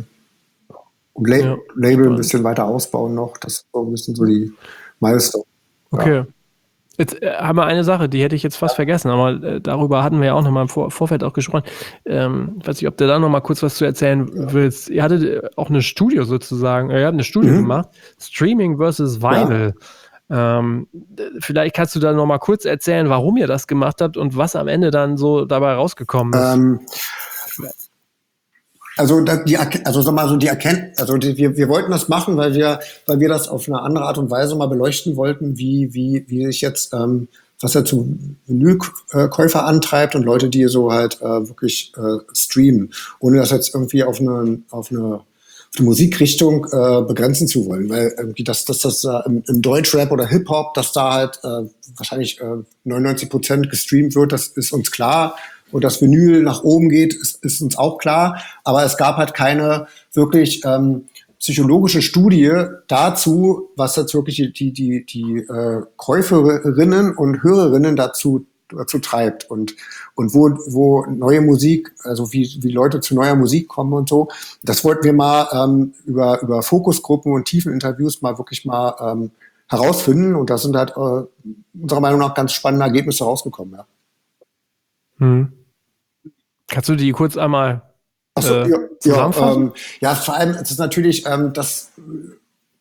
Und La Ja, Label ein spannend. bisschen weiter ausbauen noch. Das ist so ein bisschen so die Milestone. Okay. Ja. Jetzt äh, haben wir eine Sache, die hätte ich jetzt fast vergessen, aber äh, darüber hatten wir ja auch noch mal im Vor Vorfeld auch gesprochen. Ähm, ich weiß nicht, ob du da noch mal kurz was zu erzählen willst. Ihr hattet äh, auch eine Studie sozusagen, äh, ihr habt eine Studie Mhm. gemacht, Streaming versus Vinyl. Ähm, d- vielleicht kannst du da noch mal kurz erzählen, warum ihr das gemacht habt und was am Ende dann so dabei rausgekommen ist. Ähm, also da, die, Erke- also sag mal so die Erkenntnis, also die, wir, wir wollten das machen, weil wir, weil wir das auf eine andere Art und Weise mal beleuchten wollten, wie, wie, wie sich jetzt, ähm, was ja zu Vinylkäufer antreibt und Leute, die so halt äh, wirklich äh, streamen, ohne das jetzt irgendwie auf eine, auf eine, auf eine Musikrichtung äh, begrenzen zu wollen, weil irgendwie das, dass das äh, im, im Deutschrap oder Hip-Hop, dass da halt äh, wahrscheinlich äh, neunundneunzig Prozent gestreamt wird, das ist uns klar. Und dass Vinyl nach oben geht, ist, ist uns auch klar. Aber es gab halt keine wirklich ähm, psychologische Studie dazu, was jetzt wirklich die, die, die, die äh, Käuferinnen und Hörerinnen dazu, dazu treibt. Und, und wo, wo neue Musik, also wie, wie Leute zu neuer Musik kommen und so. Das wollten wir mal ähm, über, über Fokusgruppen und Tiefeninterviews mal wirklich mal ähm, herausfinden. Und da sind halt äh, unserer Meinung nach ganz spannende Ergebnisse rausgekommen. Ja. Hm. Kannst du die kurz einmal Ach so, äh, ja, ja, zusammenfassen? ähm, ja, vor allem ist es natürlich, ähm, dass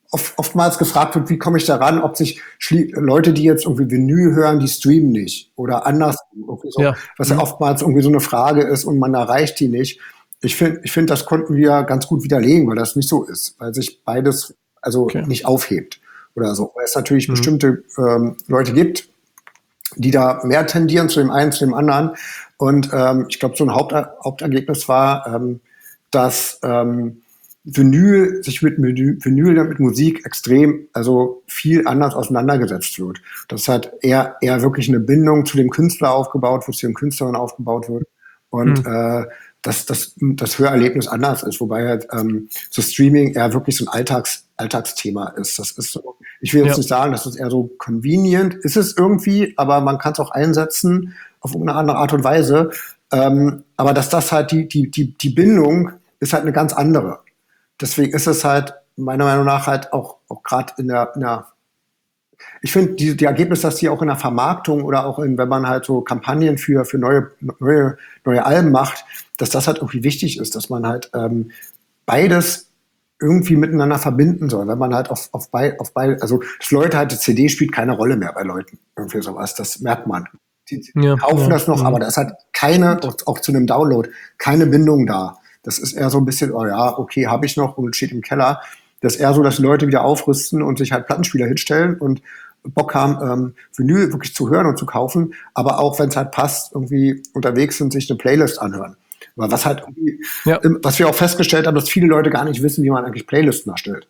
oft, oftmals gefragt wird, wie komme ich da ran, ob sich Schlie- Leute, die jetzt irgendwie Vinyl hören, die streamen nicht oder anders, so, Ja. was ja oftmals irgendwie so eine Frage ist und man erreicht die nicht. Ich finde, ich finde, das konnten wir ganz gut widerlegen, weil das nicht so ist, weil sich beides also Okay. nicht aufhebt oder so. Weil es natürlich bestimmte ähm, Leute gibt, die da mehr tendieren zu dem einen, zu dem anderen. Und ähm, ich glaube, so ein Haupt Hauptergebnis war, ähm, dass ähm, Vinyl sich mit Vinyl, Vinyl mit Musik extrem, also viel anders auseinandergesetzt wird. Das hat eher eher wirklich eine Bindung zu dem Künstler aufgebaut wird, zu dem Künstlerin aufgebaut wird. Und Hm. äh, dass das, das Hörerlebnis anders ist, wobei halt ähm, so Streaming eher wirklich so ein Alltags, Alltagsthema ist. Das ist so, ich will jetzt Ja. nicht sagen, das ist eher so convenient, ist es irgendwie, aber man kann es auch einsetzen auf irgendeine andere Art und Weise. Ähm, aber dass das halt die, die, die, die Bindung ist halt eine ganz andere. Deswegen ist es halt meiner Meinung nach halt auch, auch gerade in der, in der ich finde, die, die Ergebnisse, dass die auch in der Vermarktung oder auch in, wenn man halt so Kampagnen für, für neue, neue, neue Alben macht, dass das halt irgendwie wichtig ist, dass man halt ähm, beides irgendwie miteinander verbinden soll, wenn man halt auf, auf beide, auf beide, also dass Leute halt, die C D spielt keine Rolle mehr bei Leuten, irgendwie sowas, das merkt man. Die, die Ja, kaufen ja, das noch, mhm. aber da ist halt keine, auch, auch zu einem Download, keine Bindung da. Das ist eher so ein bisschen, oh ja, okay, habe ich noch und steht im Keller. Das ist eher so, dass die Leute wieder aufrüsten und sich halt Plattenspieler hinstellen und Bock haben, ähm, Vinyl wirklich zu hören und zu kaufen, aber auch, wenn es halt passt, irgendwie unterwegs sind, sich eine Playlist anhören. Aber was halt irgendwie, Ja. ähm, was wir auch festgestellt haben, dass viele Leute gar nicht wissen, wie man eigentlich Playlisten erstellt.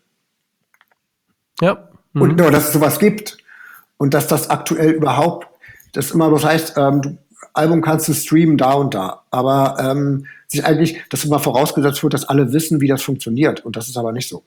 Ja. Mhm. Und nur, dass es sowas gibt und dass das aktuell überhaupt, das immer bloß heißt, ähm, du, Album kannst du streamen da und da, aber ähm, sich eigentlich, dass immer vorausgesetzt wird, dass alle wissen, wie das funktioniert und das ist aber nicht so.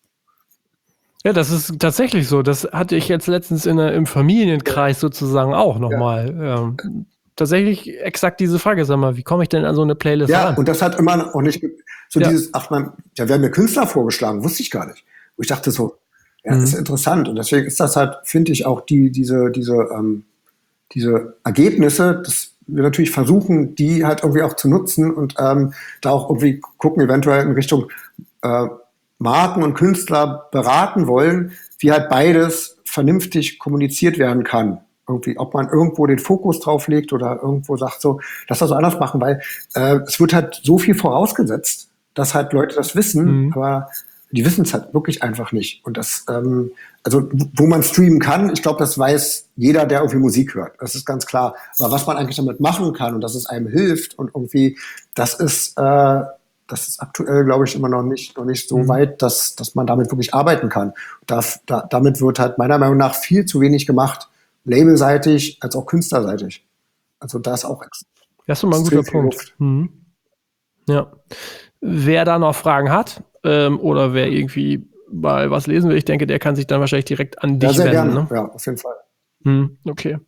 Ja, das ist tatsächlich so. Das hatte ich jetzt letztens in, der- im Familienkreis sozusagen auch nochmal. Ähm, tatsächlich exakt diese Frage, sag mal, wie komme ich denn an so eine Playlist Ja, ran? und das hat immer noch nicht so Ja. dieses, ach man, ja, werden mir Künstler vorgeschlagen, wusste ich gar nicht. Wo ich dachte so, ja, Mhm. ist interessant. Und deswegen ist das halt, finde ich, auch die, diese, diese, ähm, diese Ergebnisse, dass wir natürlich versuchen, die halt irgendwie auch zu nutzen und ähm, da auch irgendwie gucken, eventuell in Richtung äh, Marken und Künstler beraten wollen, wie halt beides vernünftig kommuniziert werden kann. Irgendwie, ob man irgendwo den Fokus drauf legt oder irgendwo sagt so, lass das anders machen, weil äh, es wird halt so viel vorausgesetzt, dass halt Leute das wissen, Mhm. aber die wissen es halt wirklich einfach nicht. Und das, ähm, also wo man streamen kann, ich glaube, das weiß jeder, der irgendwie Musik hört. Das ist ganz klar. Aber was man eigentlich damit machen kann und dass es einem hilft und irgendwie, das ist, äh, das ist aktuell, glaube ich, immer noch nicht, noch nicht so Mhm. weit, dass, dass man damit wirklich arbeiten kann. Da, da, damit wird halt meiner Meinung nach viel zu wenig gemacht, labelseitig als auch künstlerseitig. Also da ist auch ex- Das ist schon mal ein guter extrem viel Punkt. Luft. Mhm. Ja. Wer da noch Fragen hat ähm, oder wer irgendwie mal was lesen will, ich denke, der kann sich dann wahrscheinlich direkt an dich Ja, sehr wenden. gerne. Ne? Ja, auf jeden Fall. Hm, okay.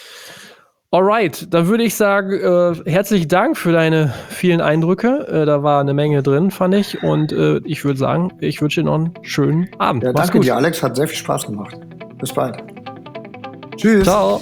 Alright, dann würde ich sagen, äh, herzlichen Dank für deine vielen Eindrücke. Äh, da war eine Menge drin, fand ich. Und äh, ich würde sagen, ich wünsche dir noch einen schönen Abend. Ja, Mach's danke gut. dir, Alex. Hat sehr viel Spaß gemacht. Bis bald. Tschüss. Ciao.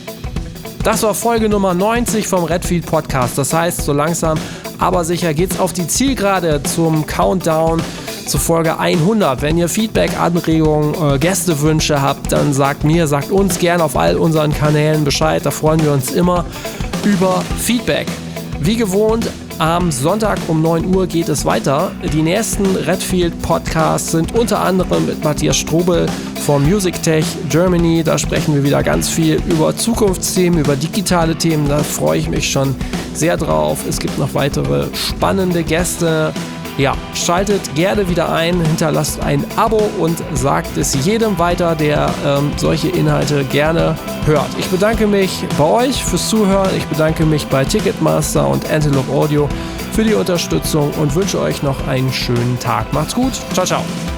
Das war Folge Nummer neunzig vom Redfield Podcast. Das heißt, so langsam, aber sicher geht's auf die Zielgerade zum Countdown zu Folge hundert. Wenn ihr Feedback, Anregungen, äh, Gästewünsche habt, dann sagt mir, sagt uns gerne auf all unseren Kanälen Bescheid. Da freuen wir uns immer über Feedback. Wie gewohnt, am Sonntag um neun Uhr geht es weiter. Die nächsten Redfield Podcasts sind unter anderem mit Matthias Strobel von Music Tech Germany. Da sprechen wir wieder ganz viel über Zukunftsthemen, über digitale Themen. Da freue ich mich schon sehr drauf. Es gibt noch weitere spannende Gäste. Ja, schaltet gerne wieder ein, hinterlasst ein Abo und sagt es jedem weiter, der ähm, solche Inhalte gerne hört. Ich bedanke mich bei euch fürs Zuhören. Ich bedanke mich bei Ticketmaster und Antelope Audio für die Unterstützung und wünsche euch noch einen schönen Tag. Macht's gut. Ciao, ciao.